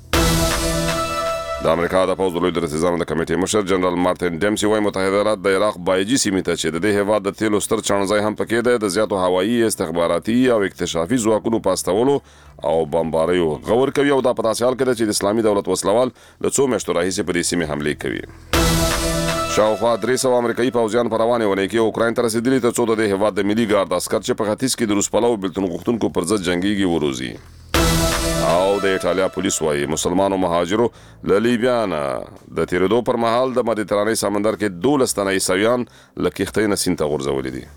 [SPEAKER 2] د امریکا د پوز د لوی درسیزانو د کمیټې مشر جنرال مارټین ډیمسي وايي متحده ایالات د عراق بایجي سیمې ته چې د دې هیواد د تیلو ستر چانځای هم پکې ده د زیاتو هوایي استخباراتي او اکتشافي ځواکونو پاستولو او بمباریو غور کوي او دا په داسې حال کې ده چې د اسلامي دولت وسلوال له څو میاشتو راهیسې په دې سیمې حملې کوي. شاوخوا 300 امریکایي پوځیان په روانه ونې کې اوکراین ته رسیدلي ترڅو د دې هیواد د ملي ګارد عسکر چې په ختیځ کې د روس پلو بلتون غوښتونکو پر ضد جنگيږي وروزي. او د ایټالیا پولیس وايي مسلمانو مهاجرو له لیبیا نه د تیرېدو پر مهال د مدیترانې سمندر کې 12 تنه عیسویان له کښتۍ نه سیند ته غورځولي دي.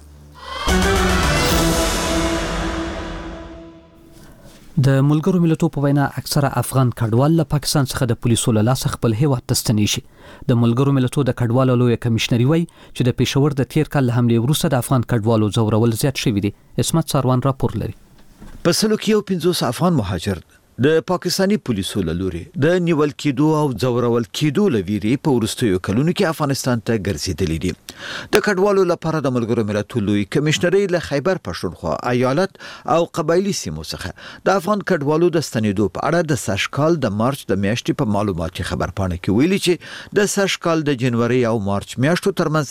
[SPEAKER 1] د ملګرو ملتونو په وینا اکثره افغان کډوال له پاکستان څخه د پولیسو له لاسه خپل هیواد ته ستنیږي. د ملګرو ملتونو د کډوالو لوی کمشنري وايي چې د پېښور د تیر کال له حملې وروسته د افغان کډوالو ځورول زیات شوي دي. اسمت ساروان راپور لري.
[SPEAKER 6] په سلو کې 50 افغان مهاجر د پاکستانی پولیسو له لوري د نیول کېدو او ځورول کېدو لويري په ورستیو کلونو کې افغانستان ته ګرځېدلې دي. د کډوالو لپاره د ملګرو ملتونو لوی کمشنري له خیبر پښتونخوا ایالت او قبایلی سیمو څخه د افغان کډوالو د ستنېدو په اړه د سشکال د مارچ د میاشتې په معلوماتي خبرپاڼه کې ویلي چې د سشکال د جنوري او مارچ میاشتو ترمنځ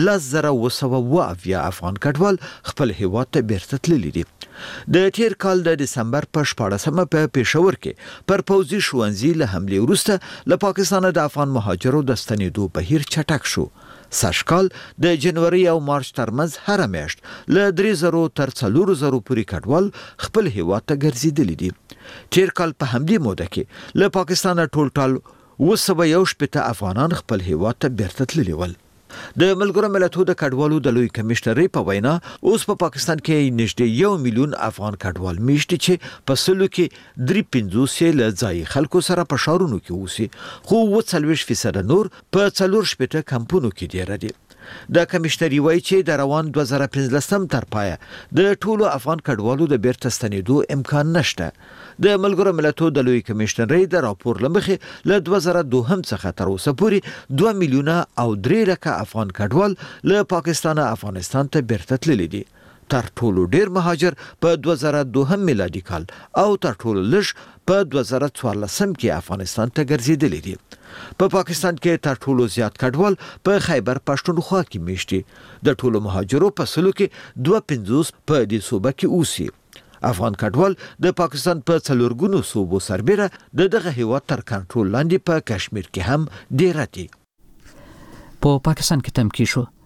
[SPEAKER 6] 10,970 افغان کډوال خپل هیواد ته بیرته تللي دي. د تیر کال د دسمبر په 14مه په پېښور کې پر پوځي ښوونځي له حملې وروسته له پاکستان د افغان مهاجرو د ستنېدو بهیر چټک شو. سشکال د جنوري او مارچ ترمنځ هر میاشت له 3000 تر 4000 پورې کډوال خپل هیواد ته ګرځېدلي دي. تیر کال په همدې موده کې له پاکستان ټول 270 افغانان خپل هیواد ته بیرته تللي ول. د ملګرو ملتونو د کډوالو د لوی کمشنري په وینا اوس په پاکستان کې نږدې 1 میلیون افغان کډوال میشته چې په سلو کې 350 له ځای خلکو سره په شهرونو کې اوسي خو 40% نور په 4 کمپونو کې دی راځي. د کمشنري وایي چې د روان 2015 تر پایه د ټولو افغان کډوالو د بیرته ستنېدو امکان نشته. د ملګرو ملتونو د لوی کمشنري د راپور لمخې له 2002 څخه تر اوسه پورې 2 میلیونه او 3 لکه افغان کډوال له پاکستان افغانستان ته بیرته تللي دي. تر ټولو ډیر مهاجر په 2002 میلادي کال او تر ټولو لږ په 2014 کې افغانستان ته ګرځېدلي دي. په پاکستان کې تر ټولو زیات کډوال په خیبر پښتونخوا کې میشتي. د ټولو مهاجرو په سلو کې 250 په دې صوبه کې اوسي. افغان کډوال د پاکستان په 4 صوبو سربېره دغه هیواد تر کنټرول لاندې په کشمیر کې هم ډیر دي.
[SPEAKER 1] په پاکستان کې تمکی شو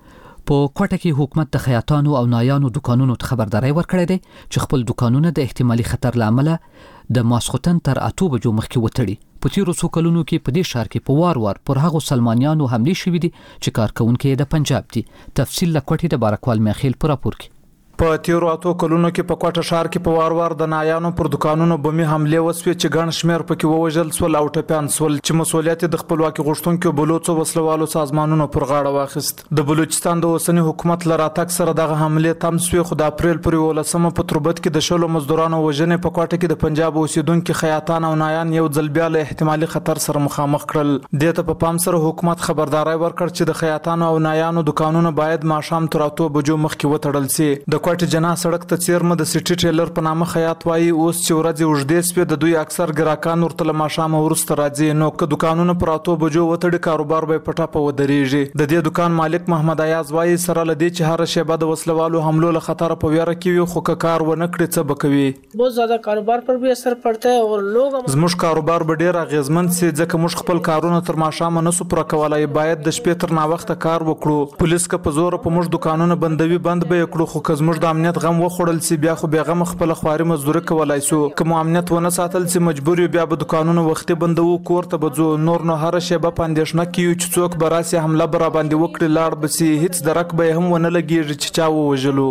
[SPEAKER 1] په کوټه کې حکومت د خیاطانو او نایانو دکانونو ته خبرداري ورکړې ده چې خپل دکانونه د احتمالي خطر لامل د ماسختن تر 8 بجو مخکې وتړي. په تیرو څو کلونو کې په دې ښار کې په وار پر هغو سلمانیانو حملې شوې دي چې کارکونکي د پنجاب دي. تفصیل لکوټي د بارکوال میخیل پر راپور کې.
[SPEAKER 3] په تیرو 8 کلونو کې په کوټه ښار کې په وار د نایانو پر دکانونو بمي حملې وسوي چې ګڼ شمېر پکې ووژل سول او ټپيان سول چې مسؤلیت د خپلواکي غوښتونکو بلوڅو وسلوالو سازمانونو پر غاړه واخیست. د بلوچستان د اوسنی حکومت لره تک سره دغه حملې تم سوي خو د اپریل پر 18 په تربت کې د شلو مزدورانو وژنې په کوټه کې د پنجاب اوسیدونکو خیاطان او نایان یو ځل بیا له احتمالي خطر سره مخامخ کړل. د ته په پام سره حکومت خبرداري ورکړ چې د خیاطانو او نایانو دکانونه باید ماښام تر 8 بجو مخکې وتړل شي. د کوټه جنا سړک ته چیرمه د سټي ټریلر په نامه خیاط وایي اوس چې ورځې اوږدې سپې د دوی اکثر ګراکان ورته له ماښامه وروسته راځي نو که دکانونه پر 8 بجو وتړي کاروبار به په ټاپه ودرېږي. د دې دکان مالک محمد ایاز وایي سره له دې چې هر شیبه د وسلوالو حملو له خطر په ویره کې وي خو که کار ونه کړي څه به کوي.
[SPEAKER 5] बहुत ज़्यादा कारोबार पर भी असर पड़ता है और लोग
[SPEAKER 3] زموږ کاروبار به ډیر اغیزمن سي ځکه موږ خپل کارونه تر ماښامه نسو پوره کولای باید د شپې تر ناوخته کار وکړو. پولیس که په زور په موږ دکانونه بندوي بند به کړو خو که زموږ د امنیت غم وخوړل سي بیا خو بیغم خپل خواري مزدوري کولای شو. کوم امنیت ونه ساتل سي مجبور یو بیا به دکانونه وختي بندو کور ته بځو نور نو هر شی به پاندېشنه کیو چې څوک براسي حمله برا باندې وکړي لاړ بسي هیڅ درک به هم ونه لګیږي چې چا وژلو.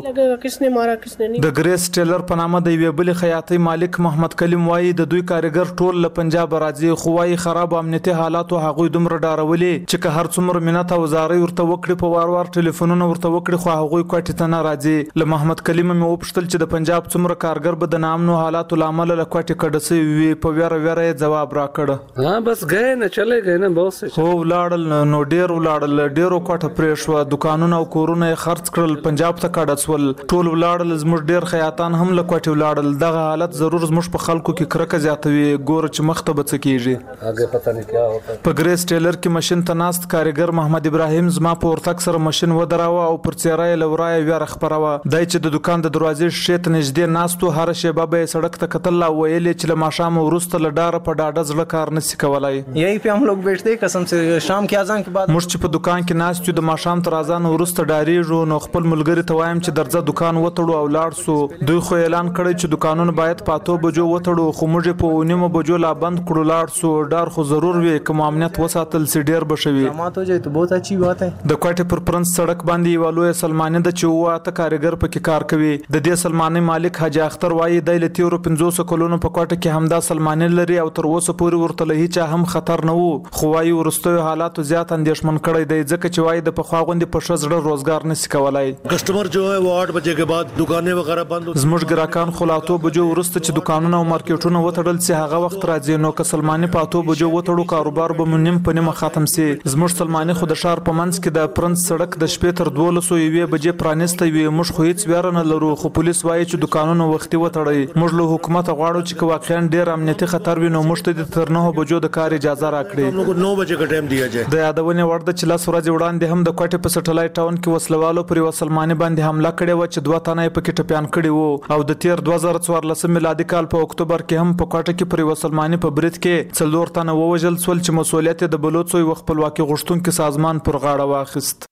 [SPEAKER 3] د ګریس ټیلر په نامه د یوې بلې خیاطۍ مالک محمد کلیم وایي د دوی کارګر ټول له پنجاب راځي خو وایي خراب امنیتي حالات او هغوی دومره ډارولي چې که هر څومره مننت او زارۍ ورته وکړي په وار ټلیفونونه ورته وکړي خو هغوی کوټې ته نه راځي. له محمد کلیم مې وپوښتل چې د پنجاب څومره کارګر به د نامنو حالاتو لامل له کوټې کډه سوي وي په ویره جواب راکړ
[SPEAKER 5] हाँ बस गए न चले गए न बहुत से
[SPEAKER 3] هو ولاړل نو ډیر ولاړل ډیرو کوټه پرې شو دکانونه او کورونه خرڅ کړل پنجاب ته کډه سول ټول ولاړل زموږ ډیر خیاطان هم له کوټې ولاړل دغه حالت ضرور زموږ په خلکو کې کرکه زیاتوي ګور چې مخته به څه کیږي
[SPEAKER 5] आगे पता नहीं क्या होता.
[SPEAKER 3] په ګریس ټیلر کې ماشين ته ناست کارګر محمد ابراهیم زما په ورتک سره ماشين ودراوه او پر چیرې لورای ویره خبروه دای چې د دکان د دروازې شیت نږدې ناستو هر شیبه به سړک ته کتل او ویلې چې له ماښام وروسته له ډاره په ډاډه زړه کار نشي کولای.
[SPEAKER 5] यहीं पे हम लोग बैठते कसम से शाम के अजान के बाद
[SPEAKER 3] موږ چې په دکان کې ناست یو د ماښام تر اذان وروسته ډاریږو نو خپل ملګری ته وایم چې درځه دکان وتړو او لاړ سو. دوی خو اعلان کړی چې دکانونه باید په 8 بجو وتړو خو موږ په 9 بجو لا بند کړو لاړ سو. ډار خو ضرور وي کوم امنیت وساتل سي ډیر بشوي.
[SPEAKER 5] جماعت हो जाए तो बहुत अच्छी बात है.
[SPEAKER 3] د کوټې پر پرنس سړک باندې یو لوی سلماني د چوواته کارګر پکې کار کوي. د دې سلماني مالک حاجی اختر وایي د لتیورو 500 کلونو په کوټه کې همدا سلماني لري او تر اوسه پورې ورته له هیڅ هم خطر نه وو خو وایي ورستوي حالات زیات اندېښمن کړی دی ځکه چې وایي د پخوا غوندي په شزړه روزګار نشي کولای.
[SPEAKER 23] کسٹمر جو ہے وہ 8 بجے کے بعد دکانیں وغیرہ بند ہوتی
[SPEAKER 3] زموږ ګراکان خو 8 بجو ورسته چې دکانونه او مارکیټونه وتړل سي هغه وخت راځي نو که سلماني په 8 بجو وتړو کاروبار به منیم په نیمه ختم سي. زموږ سلماني خو د ښار په منځ کې د پرنس سړک د شپې تر 12:00 بجې پرانیسته وي موږ خو هیڅ ویره نه لرو خو پولیس وایي چې دکانونه وختي وتړي. موږ له حکومت غواړو چې واقعا ډیر امنیتي خطر وي نو موږ ته تر 9 بجو د کار اجازه راکړي.
[SPEAKER 23] ہم لوگ 9 بجے کا ٹائم دیا جائے.
[SPEAKER 3] د یادونه ورده چې لاس ورځ وړاندې هم د کوټې په سټلایټ ټاون کې وسلوالو پر وسلماني باندې حمله کړې و چې 2 تنه په کې ټپيان کړي وو او د تیر 2014 میلادي کال په اکتوبر کې هم په کوټه کې پر وسلماني په برید کې 4 تنه ووژل سول چې مسؤلیت د بلوڅو یو خپلواکي غوښتونکو سازمان پر غاړه واخیست.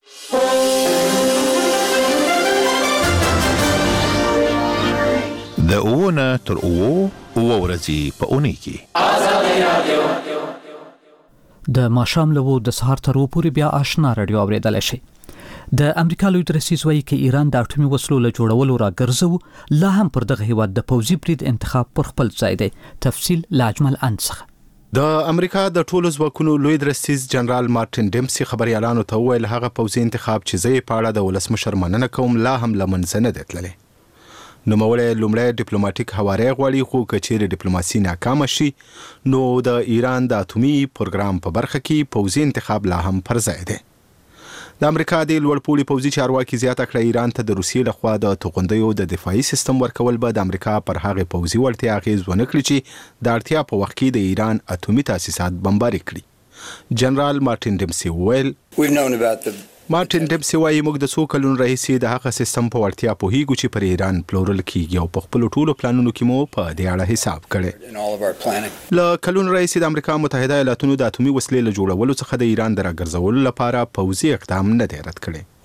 [SPEAKER 8] د اوونه تر اوو ورځې په اونۍ کې
[SPEAKER 1] د ماښام له د سهار تر پورې بیا آشنا رادیو اوریدل شي. د امریکا لوی رئیس وایي چې ایران د اټومي وسلو له جوړولو راګرځو لا هم پر دغه هیواد د پوځي برید انتخاب پر خپل ځای دی. تفصیل لاجمل انڅخه.
[SPEAKER 22] د امریکا د ټولو ځواکونو لوی رئیس جنرال مارټین ډیمسي خبريالانو ته وویل هغه پوځي انتخاب چې زه په اړه د ولسمشر مننه کوم لا هم لمنځه نه دی تللی. نوموړی لومړی ډیپلوماټیک حواره غواړي خو کچېرې ډیپلوماسي ناکامه شي نو د ایران د اټومي پروګرام په برخه کې پوځي انتخاب لا هم پر ځای دی. د امریکا د لوړپوړي پوځي چارواکي زیاته کړه ایران ته د روسیې لخوا د توغندیو د دفاعي سیستم ورکول به د امریکا پر هغه پوځي وړتیا اغیز ونه کړي چې د اړتیا په وخت کې د ایران اټومي تاسیسات بمباري کړي. جنرال مارټین ډیمسي ویل مارټین ډیمسي وایي موږ د څو کلونو راهیسې د هغه سیستم په وړتیا پوهیږو چې پر ایران پلورل کیږي او په خپل ټولو پلانونو کې مو په دې اړه حساب کړی. له کلونو راهیسې د امریکا متحده ایالاتونو د اټومي وسلې له جوړولو څخه د ایران د راګرځولو لپاره پوځي اقدام نه دی رد کړی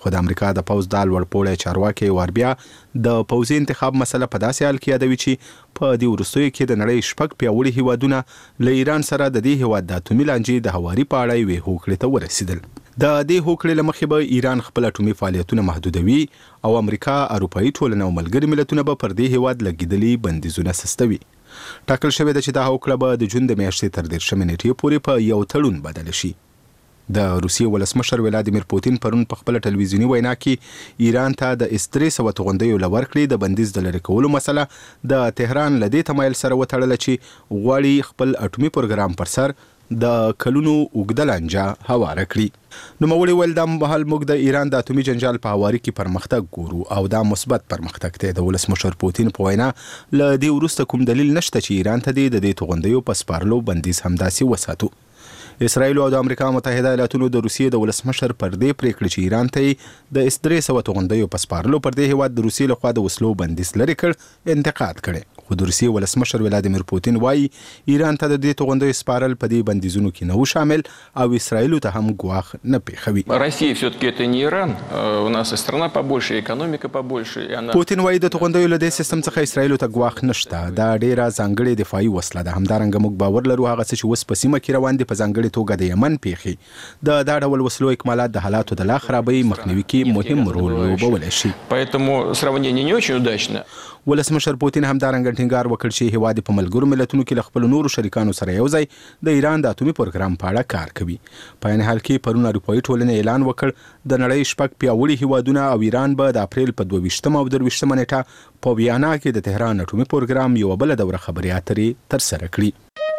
[SPEAKER 22] خو د امریکا د پوز د لوړپوړی چارواکي واربیا د پوزي انتخاب مسله په داسې حال کې یادوي چې په دې وروستیو کې د نړۍ شپږ پیاوړي هیوادونه له ایران سره د دې هیواد د اتومي لانجې د هواري په اړه یوې هوکړې ته ورسېدل. د دې هوکړې له مخې به ایران خپل اټومي فعالیتونه محدودوي او امریکا، اروپایي ټولنه او ملګري ملتونه به پر دې هیواد لګیدلي بندیزونه سستوي. ټاکل شوې ده چې دا هوکړه به د جون د میاشتې تر 13 نیټې پورې په یو تړون بدل شي. د روسیې ولسمشر ولادیمیر پوتین پرون په خپل ټلویزیوني وینا کې ایران ته د S-300 توغندیو لورکړې د بندیز د لرې کولو مسله د تهران له دې تمایل سره وتړله چې غواړي خپل اټومي پروګرام پر سر د کلونو اوږده لانجه هواره کړي. نوموړي ویل دا مهال موږ د ایران د اټومي جنجال په هواري کې پرمختګ ګورو او دا مثبت پرمختګ دی. د ولسمشر پوتین په وینا له دې وروسته کوم دلیل نشته چې ایران ته د دې توغندیو په سپارلو بندیز همداسې وساتو. اسرائیل او د امریکا متحده ایالاتونو د روسیې د ولسمشر پر دې پریکړه چې ایران ته د S-300 توغندیو په سپارلو پر دې هیواد د روسیې لخوا د وسلو بندیز لرې کړ انتقاد کړي. خو د روسیې ولسمشر ولادیمیر پوتین وایي ایران ته د دې توغندیو سپارل په دې بندیزونو کې نه و شامل او اسرائیل ته هم ګواښ نه پیښوي.
[SPEAKER 7] Россия все-таки это не Иран, у нас и страна побольше, и экономика побольше, и она.
[SPEAKER 22] پوتین وایي د توغندیو له دې سیستم څخه اسرائیل ته ګواښ نشته. دا ډیره ځانګړې دفاعي وسله ده. همدارنګه موږ باور لرو هغه څه چې اوس په سیمه کې روان دي په ځانګړې توګه د یمن پیښې د دا ډول وسلو اکمالات د حالاتو د لا خرابۍ مخنیوي کې مهم رول لوبولی شي.
[SPEAKER 7] Поэтому сравнение не очень удачно.
[SPEAKER 22] ولسمشر پوتین همدارنګه ټینګار وکړ چې هیواد په ملګرو ملتونو کې له خپل نورو شریکانو سره یوځای د ایران د اټومي پروګرام په اړه کار کوي. په عین حال کې پرون اروپایي ټولنې اعلان وکړ د نړۍ شپږ پیاوړي هیوادونه او ایران به د اپریل په 22 او 23 نیټه په ویانا کې د تهران اټومي پروګرام یو بل دوره خبري اترې تر سره کړي.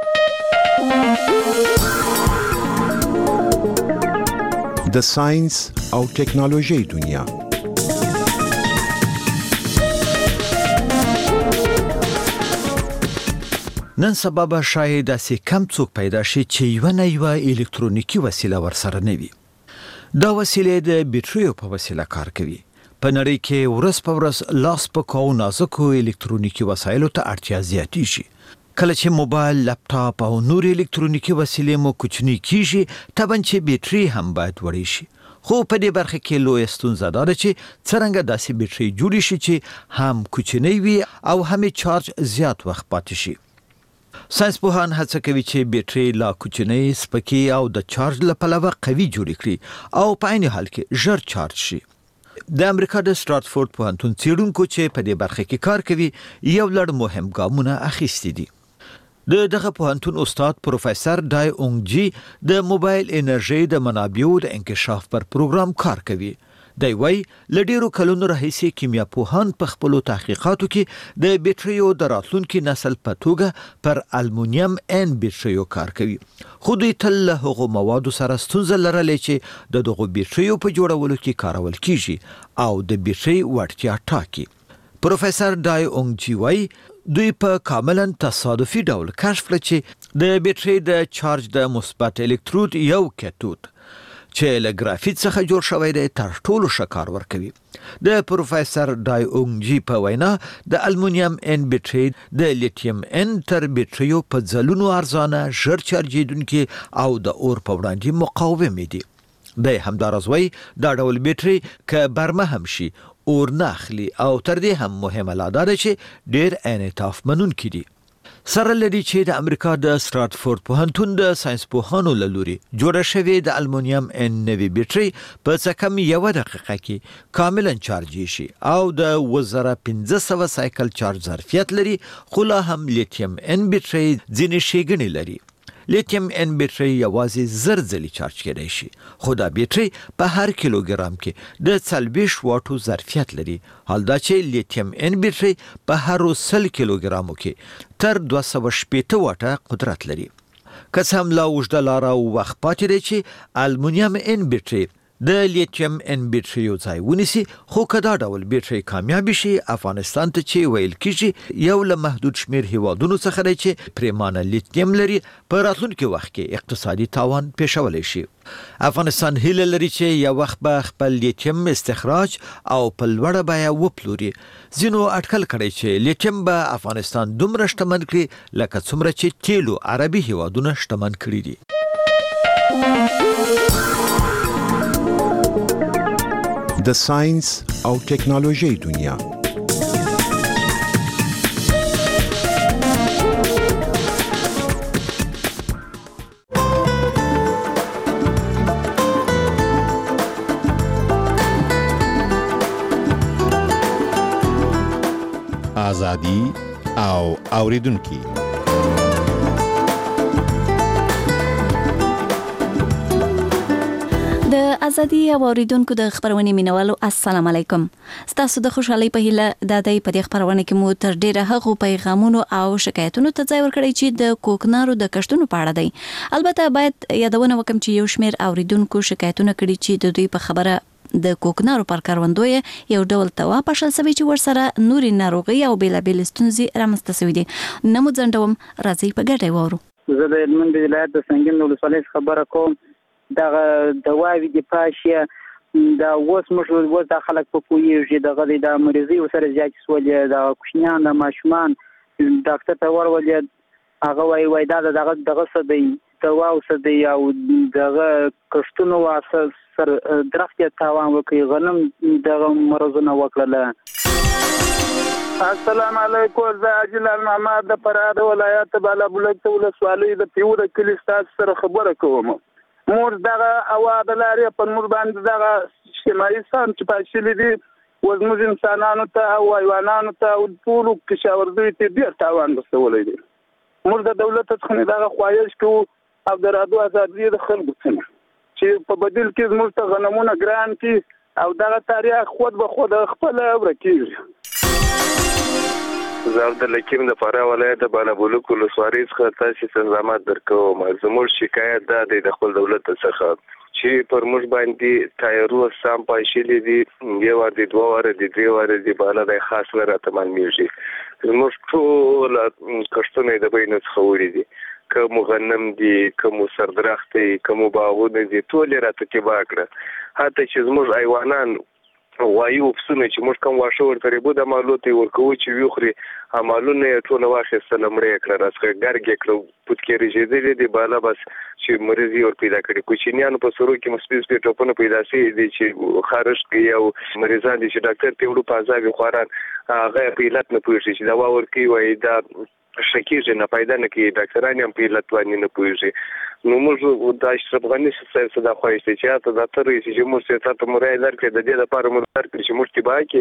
[SPEAKER 9] د ساينس او ټکنالوژي دنیا.
[SPEAKER 6] نن سبا به شاید داسې کم څوک پیدا شي چې یو الکترونیکی وسیله ورسره نه وي. دا وسیله د بیټریو په وسیله کار کوي. په نړۍ کې ورځ په ورځ لاس په کاو نازکو الکترونیکی وسایلو ته اړتیا زیاتې شي. کله چې موبایل، لپټاپ او نور الکترونیکی وسیلې مو کوچنی کیږي، طبعاً چې بیټری هم باید وړي شي. خو په دې برخه کې لوی ستونزه ده چې څرنګه داسې بیټری جوړې شي چې هم کوچنی وي او هم چارج زیات وخت پاتې شي. ساينس پوهان هڅه کوي چې بیټری لا کوچنی، سپکي او د چارج له پلوه قوي جوړ کړي او په عین حال کې ژر چارج شي. د امریکا د سټراتفورد پوهنتون څېړونکو چې په دې برخه کې کار کوي یو لړ مهم ګامونه اخیستي دي. دغه پوهنتون استاد پروفیسور دای اونګ جی د موبایل انرژي د منابعو د انکشاف پر پروګرام کار کوي. دی وایي له ډیرو کلونو راهیسې کیمیا پوهان په خپلو تحقیقاتو کې د بیټریو د راتلونکي نسل په توګه پر المونیم ان بیټریو کار کوي. خو دوی تل له هغو موادو سره ستونزه لرلې چې د دغو بیټریو په جوړولو کې کارول کیږي او د بیټری وړتیا ټاکي. پروفیسور دای اونګ جی وایي دوی په کاملا تصادفي ډول کشف کړ چې د بیټری د چارج د مثبت الکترود یو کتود چې له ګرافیت څخه جوړ شوی دی تر ټولو ښه کار ورکوي. د پروفیسور دای اونګ جی په وینا د المونیم ان بیټری د لیتیم ان تر بیټریو په ځلونو ارزانه، ژر چارجیدونکي او د اور په وړاندې مقاومې دي. د همداراز وایي دا ډول بیټری که برمه هم شي اور نه اخلي او تر دې هم مهمه لا دا ده چې ډېر انعطاف منونکي دي. سره لري چې د امریکا د سټراتفورد پوهنتون د ساينس پوهانو له لوري جوړه شوې د المونیم ان نوي بیټری په څه کم یو دقیقه کې کاملا چارج شي او د 1500 سایکل چارج ظرفیت لري. خو لا هم لیتیم ان بیټری ځینې ښېګڼې لري. لیتیم ان بیټری یوازې زر ځلې چارج کېدای شي، خو دا بیټری په هر کیلوګرام کې د 40 واټو ظرفیت لري. حال دا چې لیتیم ان بیټری په هر 100 کیلوګرامو کې تر 280 واټه قدرت لري. که څه هم لا اوږده لاره او وخت پاتې دی چې المونیم ان بیټری د لیتیم ان بیټریو ځای ونیسي، خو که دا ډول بیټری کامیاب شي افغانستان ته چې ویل کېږي یو له محدود شمیر هیوادونو څخه دی چې پریمانه لیتیم لري، په راتلونکي وخت کې اقتصادي تاوان پیښولی شي. افغانستان هیله لري چې یو وخت به خپل لیتیم استخراج او په لوړه بیه وپلوري. ځینو اټکل کړی چې لیتیم به افغانستان دومره شتمن کړي لکه څومره چې تیلو عربي هیوادونه شتمن کړي دي.
[SPEAKER 9] د ساينس او ټکنالوژي دنیا.
[SPEAKER 8] ازادي او اوریدونکو.
[SPEAKER 21] د ازادي او اوریدونکو د خبرونې مینوالو السلام علیکم. ستاسو د خوشحالي په هیله د دې په خبرونه کې مو تر ډیره هغه پیغامونو او شکایتونو ته ځای ورکړی چې د کوکنارو د کشتونو په اړه دی. البته باید یادونه وکم چې یو شمېر اوریدونکو شکایتونه کړي چې د دوی په خبره د کوکنارو پر کاروندوی یو ډول توا پاشل سوي چې ورسره نوري ناروغي او بیلابیل ستونزې رامنځته شوې دي. نمو ځندوم راځي په ګټه وورو.
[SPEAKER 4] زه د هلمند ولایت د سنگین ولسوالۍ خبره کوم. دغه دواوی د پاشیا دا اوس موږ د خلک په پوهیږي دغه د مریضي سره زیات سولې د کوشنیان د ماشومان ډاکټر ته ورولې هغه وای دا دغه څه دی دوا او څه دی او دغه کښتونو واسه سر درخت تاوان وکي غنم دغه مرزونه وکړه.
[SPEAKER 11] السلام علیکم. زه جلال محمد د فراه ولایت بالابلوک ولسوالۍ د پیوره کلی ستاسو سره خبره کوم. مور دغه اواده لري په مور باندې دغه اجتماعي سم چې پاشلې دي وزموږ انسانانو ته او حیوانانو ته او ټول کشاورزي ته ډیر تاوان رسولې دي. مور د دولت څخه دغه خواهش کوو او د رادیو ازادي د خلکو څخه چې په بدل کې زموږ ته غنمونه ګران کی او دغه تاریخ خود به خود خپل ورکیږي.
[SPEAKER 12] زه عبدالحکیم د فراه ولایت د بالابلوک ولسوالۍ څخه تاسو ته زحمت درکوم. زموږ شکایت دا دی د خپل دولت څخه چې پر موږ باندې تایرو سم پایشلې دي یو ور دي دوه ور دي درې ور دي بالا د خاص راته معلومیږي. زموږ ټول کښتونه د بینه څخه وړي دي کوم غنم دي کوم سردرخت دي کوم باغونه دي ټول راته کې باکړه حتی چې زموږ حیوانان وایو پسونه چې موږ کوم واښه ورته ريبو د مالوتي ورکو چې ویخري عملونه ټول واخیستل مړې کړه راځه ګرګې کړو پټ کې رېږدې دي بالا بس چې مریضي ور پیدا کړي کوچنیانو په سرو کې مسپیس په ټوپونه پیدا سي دي چې خارج کې یو مریضان دي چې ډاکټر ته وړو پازاوي خوران هغه په علت نه پوښي چې دا ورکی وای دا شکیږي نه پیدا نه کوي ډاکټران هم په علت باندې نه پوښي. نو موږ د اشرف غنی څخه صدا خوښته چې تاسو د تر چې موږ ته مرای درکې د دې لپاره موږ درکې چې موږ تبا کې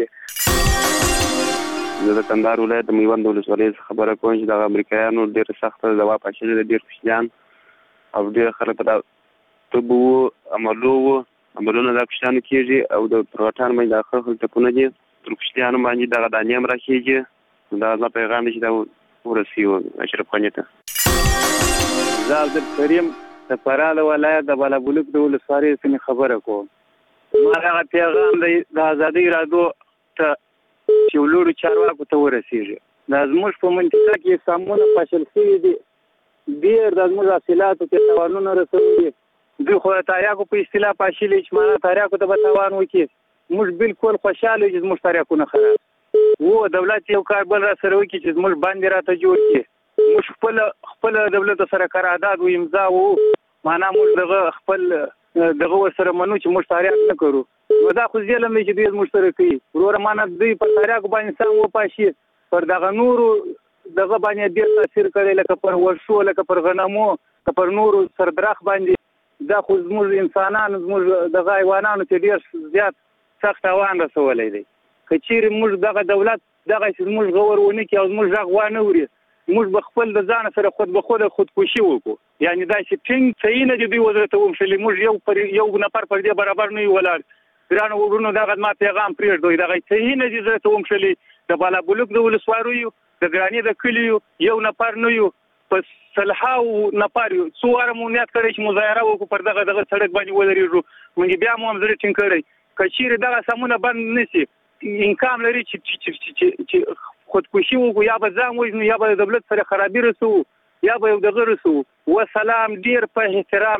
[SPEAKER 12] د کندهار ولایت د میوند ولسوالۍ خبره کوم چې د امریکایانو ډېر سخت دوا پاشلې د ډېر خوشیان او ډېر خلک دا تبو عملونه د خوشیان کېږي او د پروټان مې داخل ته پونه دي تر خوشیان باندې د غدانیم راکېږي دا د پیغام چې دا ورسیو اشرف غنی ته.
[SPEAKER 4] زه عبدالکریم د فراه ولایت د بالابلوک د ولسوالۍ څخه خبره کوم. ما هغه پیغام د ازادي رادیو ته چې ولور چارواکو ته ورسیږي. دا زموږ په منطقه کې سامونه پاشل شوي دي ډېر د زموږ حاصلاتو ته تاوانونه رسوي. دوی خو تاریخو په اصطلاح پاشلي چې معنا تاریخو ته به تاوان وکړي. موږ بالکل خوشاله یو چې زموږ تاریخونه خراب وو. دولت یو کار بل را سره وکړي چې زموږ باندې راته جوړ کړي. موږ خپل دولت سره قرارداد و امضا وو معنا موږ دغه خپل دغه سره منو چې موږ تاریخ نه کړو. نو دا خو ظلم دی چې دوی موږ سره کوي. ورور معنا دوی په تاریخ باندې سم و پاشي پر دغه نورو دغه باندې ډېر تاثیر کړی لکه پر ورشو لکه پر غنمو که پر نورو سردرخت باندې. دا خو زموږ انسانان زموږ دغه حیوانانو ته ډېر زیات سخت تاوان رسولی دی. که چیرې موږ دغه دولت دغه چې موږ غور ونه کړي او موږ غږ وانه اوري موږ به خپل د ځان سره خود به خود خودکشي وکړو. یعنی دا چې ټینګ صحیح نه دي دوی وزرته ومشلې موږ یو نفر پر دې برابر نه یو ولاړ. ګرانو ورونو دغه ما پیغام پرېږدوئ دغه صحیح نه دي زرته ومشلې د بالابلوک د ولسوالیو د ګراني د کلیو یو نفر نه یو په سلهاو نفر یو څو واره مو نیت کړی چې مظاهره وکړو پر دغه سړک باندې ودرېږو. موږ بیا مو هم زړه ټینګ کړی که چیرې دغه سمونه بند نه شي امکان لري چې خودکشي وکړو یا به ځان وژنو یا به د دولت سره خرابي رسوو یا به یو دغه رسوو. وسلام ډېر په احترام.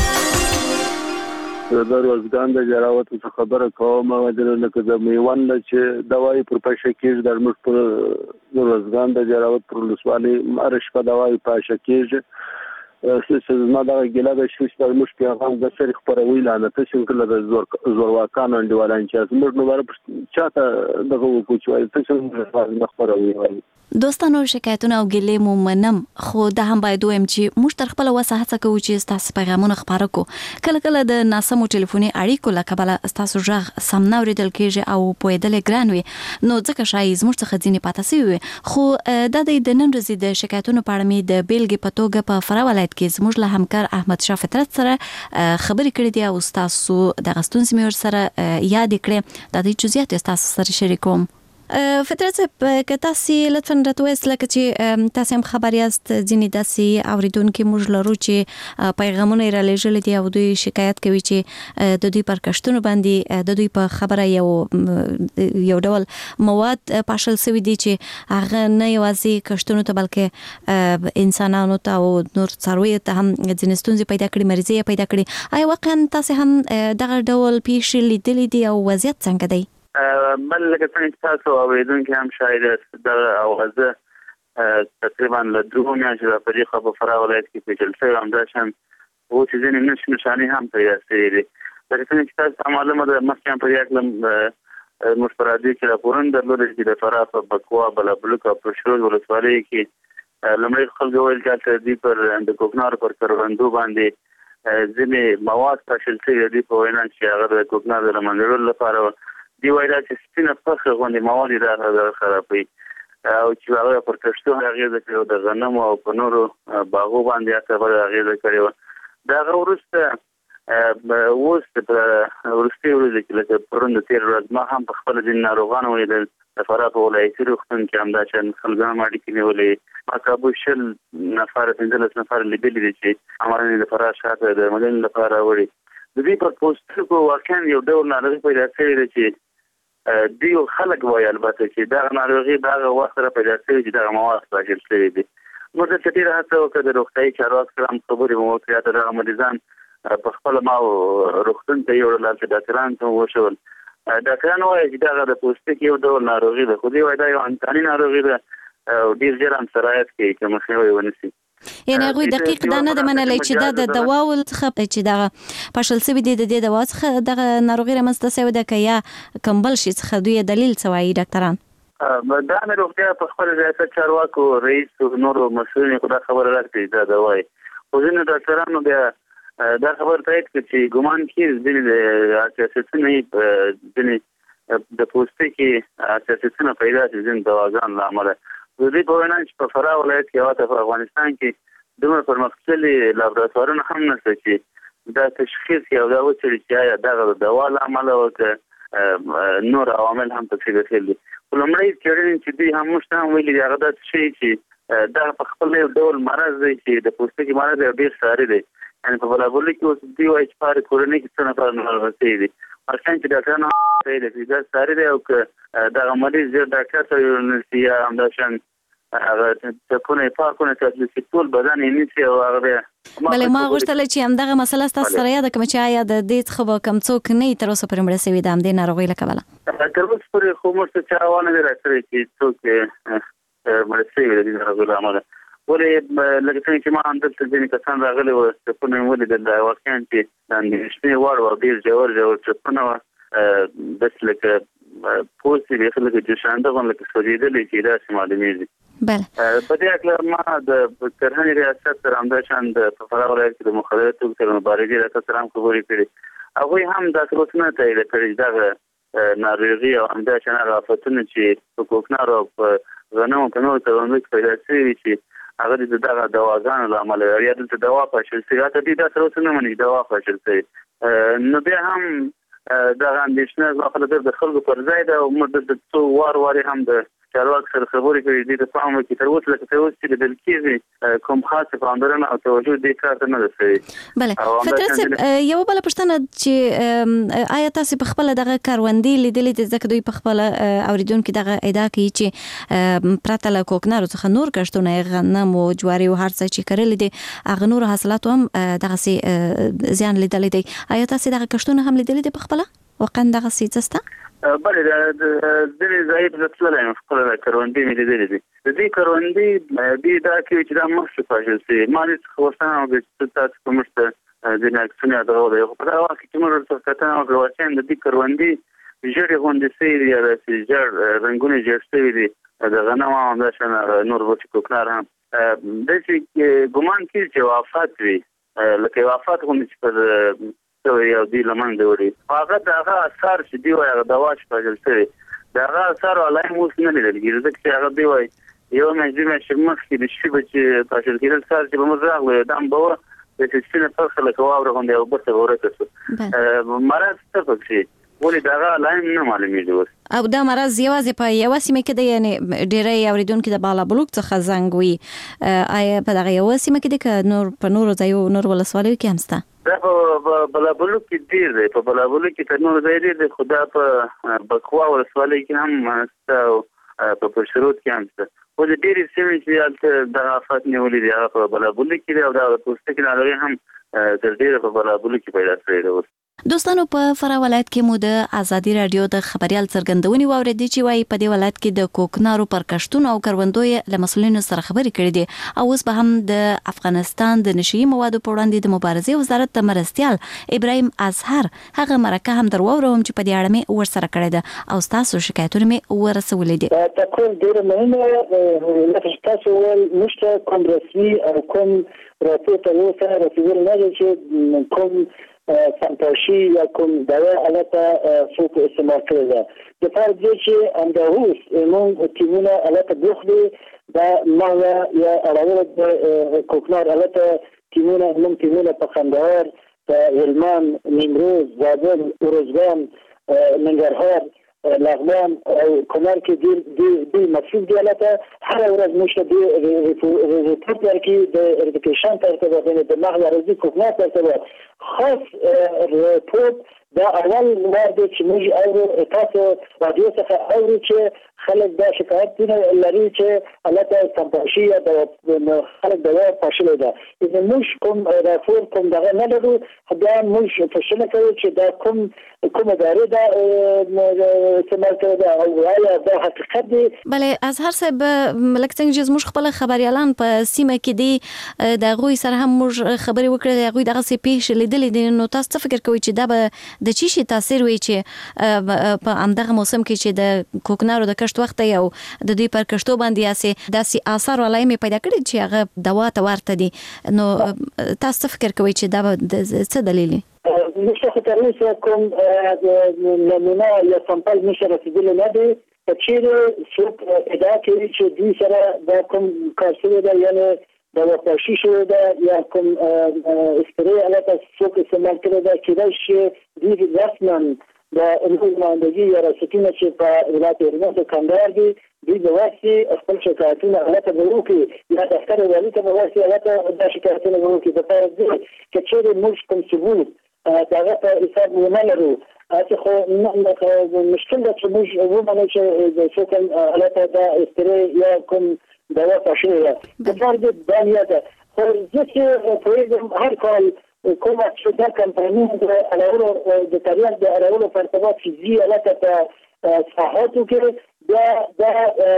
[SPEAKER 11] د روزګان د جراوت څخه خبره کوم لکه د میوند چې دوای پر پښه کېږي د موږ په روزګان د جراوت پر ولسوالۍ مرش په دوای پښه کېږي زما دغه ګیله ده چې موږ پیغام د سر خپروي لانه تاسو کله د زورواکانو انډیوالان چې موږ نو بار چاته دغه وکړو چې تاسو نه خپروي.
[SPEAKER 21] دوستانو شکایتونه او ګیلې مو منم، خو دا هم باید وایم چې موږ تر خپل وسه هڅه کوو چې تاسو پیغامونه خپاره کو. کله کله د ناسمو ټلیفوني اړیکو له کبله تاسو ژغ سم نه اوریدل کېږي او پوهېدل ګران وي، نو ځکه شایي زموږ څخه ځینې پاتې شوي وي. خو دا د نن ورځې د شکایتونو په اړه مې د بیلګې په توګه په فراه ولایت کې زموږ له همکار احمد شاه فطرت سره خبرې کړې دي او تاسو دغه ستونزې مې ورسره یاد کړې. دا د جزئیات تاسو سره شریکوم. فطرت صاحب که تاسو لطفا راته وایاست لکه چې تاسو هم خبر یاست ځینې داسې اوریدونکي موږ لرو چې پیغامونه یې رالیږلي دي او دوی شکایت کوي چې د دوی پر کښتونو باندې د دوی په خبره یو ډول مواد پاشل سوي دي چې هغه نه یوازې کښتونو ته بلکې انسانانو ته او نور څارویو ته هم ځینې ستونزې پیدا کړي، مریضۍ پیدا کړي. آیا واقعا تاسو هم دغه ډول پیښې لیدلې دي او وضعیت څنګه دی؟
[SPEAKER 4] بل لکه څنګه چې تاسو اوریدونکي هم شاید د اوازه تقریبا له 2 میاشتو په دې خبره فراه ولایت کې پیچل شوی همداشان او چې ځینې نشانې هم پیدا شوي دي. لکه څنګه چې تاسو معلومه ده مخکې هم په دې اړه موږ په راډیو کې راپورونه درلودل چې د فراه په بکوا بلابلوک او پرشور ولسوالۍ کې لومړی خلک ویل چې دوی پر د کوکنار پر کروندو باندې ځینې مواد پاشل شوي دي په وینا چې هغه د کوکنار د منځلو لپاره دی وایي چې سپینه پخه غوندې مواد دا خرابوي او چې هغه پر کښتو اغېزه کوي د غنمو او په نورو باغو باندې هغه اغېزه کوي. دا وروسته اوس په وروستي ورځ کې لکه پرون د تیر ورځ ما هم په خپل ځین ناروغانو ولیدل د فراه په ولایتي روغتون کې هم دا چې خلګان اړیکې نیولې ما کابو شل نفر 15 نفر لیدلې دي چې امرنه د فراه شاته د مدن لپاره وړي. د دې په پوسټ کو واقعا یو ډول ناروغي پیدا شوې ده چې دیو خلک وایي البته چې دا ناروغي دا وخت را پیدا شوې چې دا مواد راځي شوې دي. موږ د ډېر هڅه وکړه د روغتیايي چارواکو سره خبرې مو وکړې د مریضان په خپل ما روغتون ته یو لاله ډاکټران ته وشول. ډاکټران وایي چې دا د پوستکي یو ډول ناروغي ده، خو دی وایي دا یو انساني ناروغي ده او ډېر ژر هم سرایت کوي چې مخنیوي ونشي.
[SPEAKER 21] یعنی هغوی دقیق دا نه د منلی چې دا د دواو څخه چې دغه پاشل سوي دي د دې دوا څخه دغه ناروغي رامنځته شوې ده که یا کوم بل شي څخه دوی دلیل څه وایي ډاکټران؟
[SPEAKER 4] دا مې روغتیا په خپل ریاست چارواکو رئیس او نورو مسؤلینو دا خبره راکړې دا دوايي. خو ځینې ډاکټرانو بیا دا خبره تایید کړې چې ګمان کېږي ځینې د حساسیتونو ځینې د پوستکي حساسیتونه پیدا شي ځینې دواګانو له امله. د دې په وینا چې په فراه ولایت کې او په افغانستان کې دومره پرمختللي لابراتوارونه هم نشته چې دا تشخیص یو دا وڅېړي چې آیا دغه دوا له امله او که نور عوامل هم پکې دخیل دي. لومړی څېړنې چې دوی هم موږ ته هم ویلي دي هغه داسې شی چې دا په خپل یو ډول مرض دی چې د پوستکي مرض یو ډېر ساري دی. یعنې په بلابلو کې اوس دوی وایي چې په کورنۍ کې څه نفر ناروغه شوي دي. ارشان چې ډاکټران هم ویلي چې دا ساري دی او که دغه مریض ډېر ډاکټر سره یونیل شي یا همداشان هغه څکونه پاکونه چې ټول بدن یې نیسي او هغه بیا
[SPEAKER 21] بله ما غوښتل چې همدغه مسله ستاسو سره یاده کړم چې آیا د دې څخه به کوم څوک نه وي تر اوسه پورې مړه شوي د همدې ناروغۍ له کبله؟
[SPEAKER 4] تر اوسه پورې خو موږ ته چا ونه دي راکړی چې څوک مړه شوي د دې ناروغۍ له امله. ولې لکه څنګه چې ما همدلته ځینې کسان راغلي وو څپونه مې ولیدل واقعا چې د اندېښنې وړ وو ډېر ژور څپونه وه داسې لکه پوست یې بیخي لکه جوشانده غوندې لکه سوځېدلی چې داسې معلومېږي. په دې هکله ما د کرهنې ریاست سره همداشان د فراه ولایت کې د مخدره توکو سره مبارزې ریاست سره هم خبرې کړې. هغوی هم دا تروسونه تایید کړي دغه ناروغي او همداشان هغه آفتونه چې په کوکنارو او په غنمو په نورو کروندو کې پیدا شوي دي چې هغه د دغه دواګانو له امله یا دلته دوا پاشل شوي حتی دوی دا تروسه نه مني دوا پاشل شوي. نو بیا هم دغه اندېښنه زما په نظر د خلکو پر ځای ده او موږ د څو وارې هم د چارواکو سره خبرې کړې دي د پام وکړي تر اوسه لکه تر اوسه چې لیدل کېږي کوم خاصه پاملرنه او توجه دې کار ته نه ده شوې.
[SPEAKER 21] بله فطرت صاحب یوه بله پوښتنه چې آیا تاسې په خپله دغه کروندې لیدلې دي ځکه دوی په خپله اورېدونکي دغه ادعا کوي چې پرته له کوکنارو څخه نور کښتونه یې غنم او جواري او هر څه چې کرلي دي هغه نورو حاصلاتو هم دغسې زیان لیدلی دی. آیا تاسې دغه کښتونه هم لیدلي دي په خپله واقعا دغسې څه شته؟
[SPEAKER 4] بله ځینې ځایې ته تللی یم خپله کروندې مې لیدلې دي د دې کروندې دې دا کې چې دا مخکې پاجل سي مالي خوستانه د تاسو کومسته د ناکسونه دغه په دا وخت کې موږ څه کتنه او غواړم د دې کروندې جوړې غونډې سي یا د سجر رنگونه جوړ دي د غنم او د شنه نور وڅ کوکنار هم د چې ګمان کې چې وفات وي لکه وفات هم چې په یو دی لمن دی وړي هغه دغه اثر چې دی وایي دوا چې پاجل سي دغه اثر علای موس نه لري چې هغه دی وایي یو مجمع شمخ کې د شی بچ پاجل کېدل سره چې موږ راغلو دام به د سپینه فرخه لکه واوره غونډه او بس ورته مرز څه پکې ولې دا لاین نه معلومیږي
[SPEAKER 21] او دا مرز یوازې په یو سیمه کې دی یعنی ډېرې اوریدونکو د بالا بلوک څخه زنګ وي آیا په دغه یو سیمه کې د نور په نور ځایو نور ولسوالیو کې همسته
[SPEAKER 4] دا په بالا بلوک کې ډېر دی په بالا بلوک کې تر نور ځای دی خدا په بکوا ولسوالۍ کې هم همسته په شروط کې همسته ولې ډېرې سیمې چې د افات نیولې دي هغه په بالا بلوک کې دی او دا پوسټ کې ناروغي هم تر ډېره په بالا بلوک کې پیدا شوې ده.
[SPEAKER 21] دوستانو په فرا ولایت کې مو د ازادي رادیو د خبريال څرګندونې واوریدي چې وايي په دې ولایت کې د کوکنارو پر کشتون او کروندوی له مسولینو سره خبرې کړې دي او اوس به هم د افغانستان د نشئی موادو په وړاندې د مبارزې وزارت د مرستيال ابراهيم ازهر هغه مرکه هم درواورم چې په دې اړه مې ورسره کړې ده او تاسو شکایتونه مې ورسولې دي.
[SPEAKER 10] تکون ډېر مهمه لکه تاسو ول مشته کوم رسمي او کوم راپورته وسه رسیدل نه چې کوم سمپاشي یا کوم دوا علاقه څوک استعمال کړی ده د فرض چې اندهوس موږ تیمونه علاقه بخلي دا مالا یا علاوه د کوکنار علاقه تیمونه موږ تیمونه په قندهار په هلمند نیمروز زابل اروزګان ننګرهار لغمان او کونړ کې د مسعود دی علاقه هر ورځ موږ د ریپورت ورکړي د ایډوکیشن ترڅنګ د مغز ارزي کوکنار ترڅنګ خاص ریپورت دا اول وار دی چې موږ اورو تاسو رادیو څخه اورو چې خلک دا شکایتونه لري چې علاقه سمپاشي یا د خلک دا پاشل ده اذا موږ کوم راپور کوم دغه نه لرو دا موږ فشل کوي چې دا کوم ادارې دا استعمال کوي دا او یا دا حقیقت دی.
[SPEAKER 21] بله ازهر صاحب لکه څنګه چې موږ خپل خبريالان په سیمه کې دي د غوي سره هم موږ خبرې وکړې غوي دغه سي پیښ لیدلې دي نو تاسو فکر کوئ چې دا به د چی شي تاثیر وي چې په همدغه موسم کې چې د کوکنارو د کشت وخت یو د دوی پر کشتو باندې داسې آثار ولای مې پیدا کړی چې هغه دوا ته ورته دي نو تاسو فکر کوئ چې دا به څه دلیل
[SPEAKER 10] مشته تر اوسه کوم نمونه یا سمپل نشه رسیدلی نه دی چې څوک ادعا کوي چې دوی سره دا کوم کار شوی ده یعنی دا وپاشي شوی ده یا کوم اسپری علاقه څوک استعمال کړی ده کېدای شي دوی رسما د نمایندګي یا رسټینه چې په ولایت هرمز کندهار دي دوی د واسي خپل شکایتونه علاقه وروکي یا دفتر والی ته واسي علاقه د شکایتونه وروکي په تاسو کې چې موږ کوم ثبوت دغه په حساب نه لرو اته خو مشکل ده چې موږ ومنو چې د څوک علاقه د اسپری یا کوم دوا پاشي د فرض دانیا ده خو چې په هر کال کومه چې دا کمپاین د علاوه د تاریخ د علاوه په ارتباط فزي علاقه په صحاتو کې دا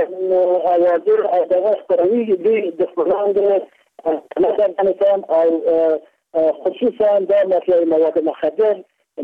[SPEAKER 10] اوادر دغه خبري د خپلان د افغانستان او خصوصا د مافیای مواد مخدر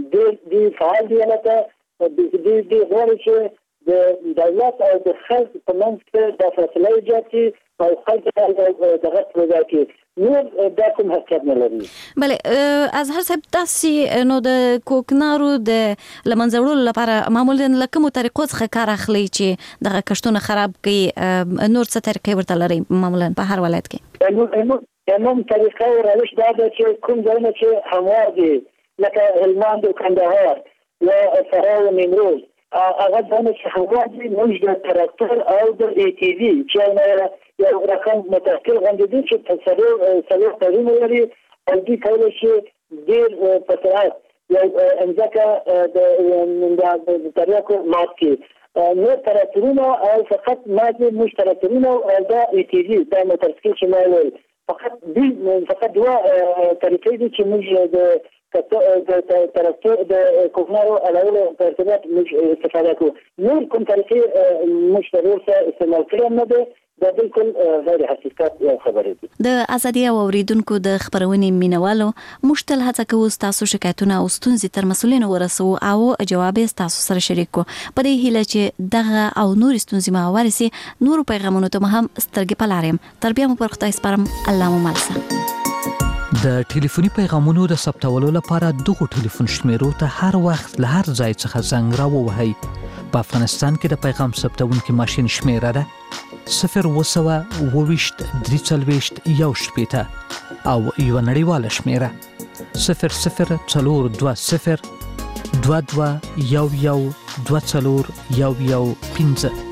[SPEAKER 10] د فعال دی علاقه د غوړ چې د دولت او د خلک په منځ کې د فاصله ایجادي او خلک دغه پیدا کوي نو دا کوم حقیقت نه لري.
[SPEAKER 21] بله ازهر صاحب تاسو نو د کوکنارو د لمنځوړلو لپاره معمولا لکه مو طریقو څخه کار اخلي چې دغه کشتونه خراب کړي نور څه طریقې ورته لري معمولا په هر ولایت کې
[SPEAKER 10] نو طریقه روش دا ده چې کوم ځایونه چې هموار دي لکه هلمند او کندهار یا فراه او نیمروز هغه ځایونه چې هموار دي موږ د تراکتور او د ای ټي وی چې یو رقم متأثر غونډې دي چې په سلو ترونه لري او دې کولای شي ډېر په سرعت یو انځکه د تاریخو مات کې نو تراکتورونه او فقط ماده مشترکونه او د ای ټي وی د متأثر چې مال فقط دوا طریقې دي چې موږ د تراکتور د کوکنارو علاوه په ارتباط موږ استفاده کوو نور کوم طریقې مشترک استعمال کړم نه ده دا بالکل غیر حقیقت خبره دي.
[SPEAKER 21] د ازادي او اوریدونکو د خبرونې مینوالو مشتل هڅه کوو تاسو شکایتونه او ستونزې تر مسولینو ورسو او جواب یې تاسو سره شریک کو. په دې هیله چې دغه او نور ستونزې ما ورسي نور پیغامونو ته هم سترګې پلارم. تر بیا مو پر خدای سپارم. الله مو ملسه.
[SPEAKER 1] د ټلیفوني پیغامونو د ثبتولو لپاره دغه ټلیفون شمیرو ته هر وخت له هر ځای څخه زنګ راووهئ. په افغانستان کې د پیغام ثبتونکو ماشين شمیره ده 0202341 او یو نړیواله شمیره 0042022112 15.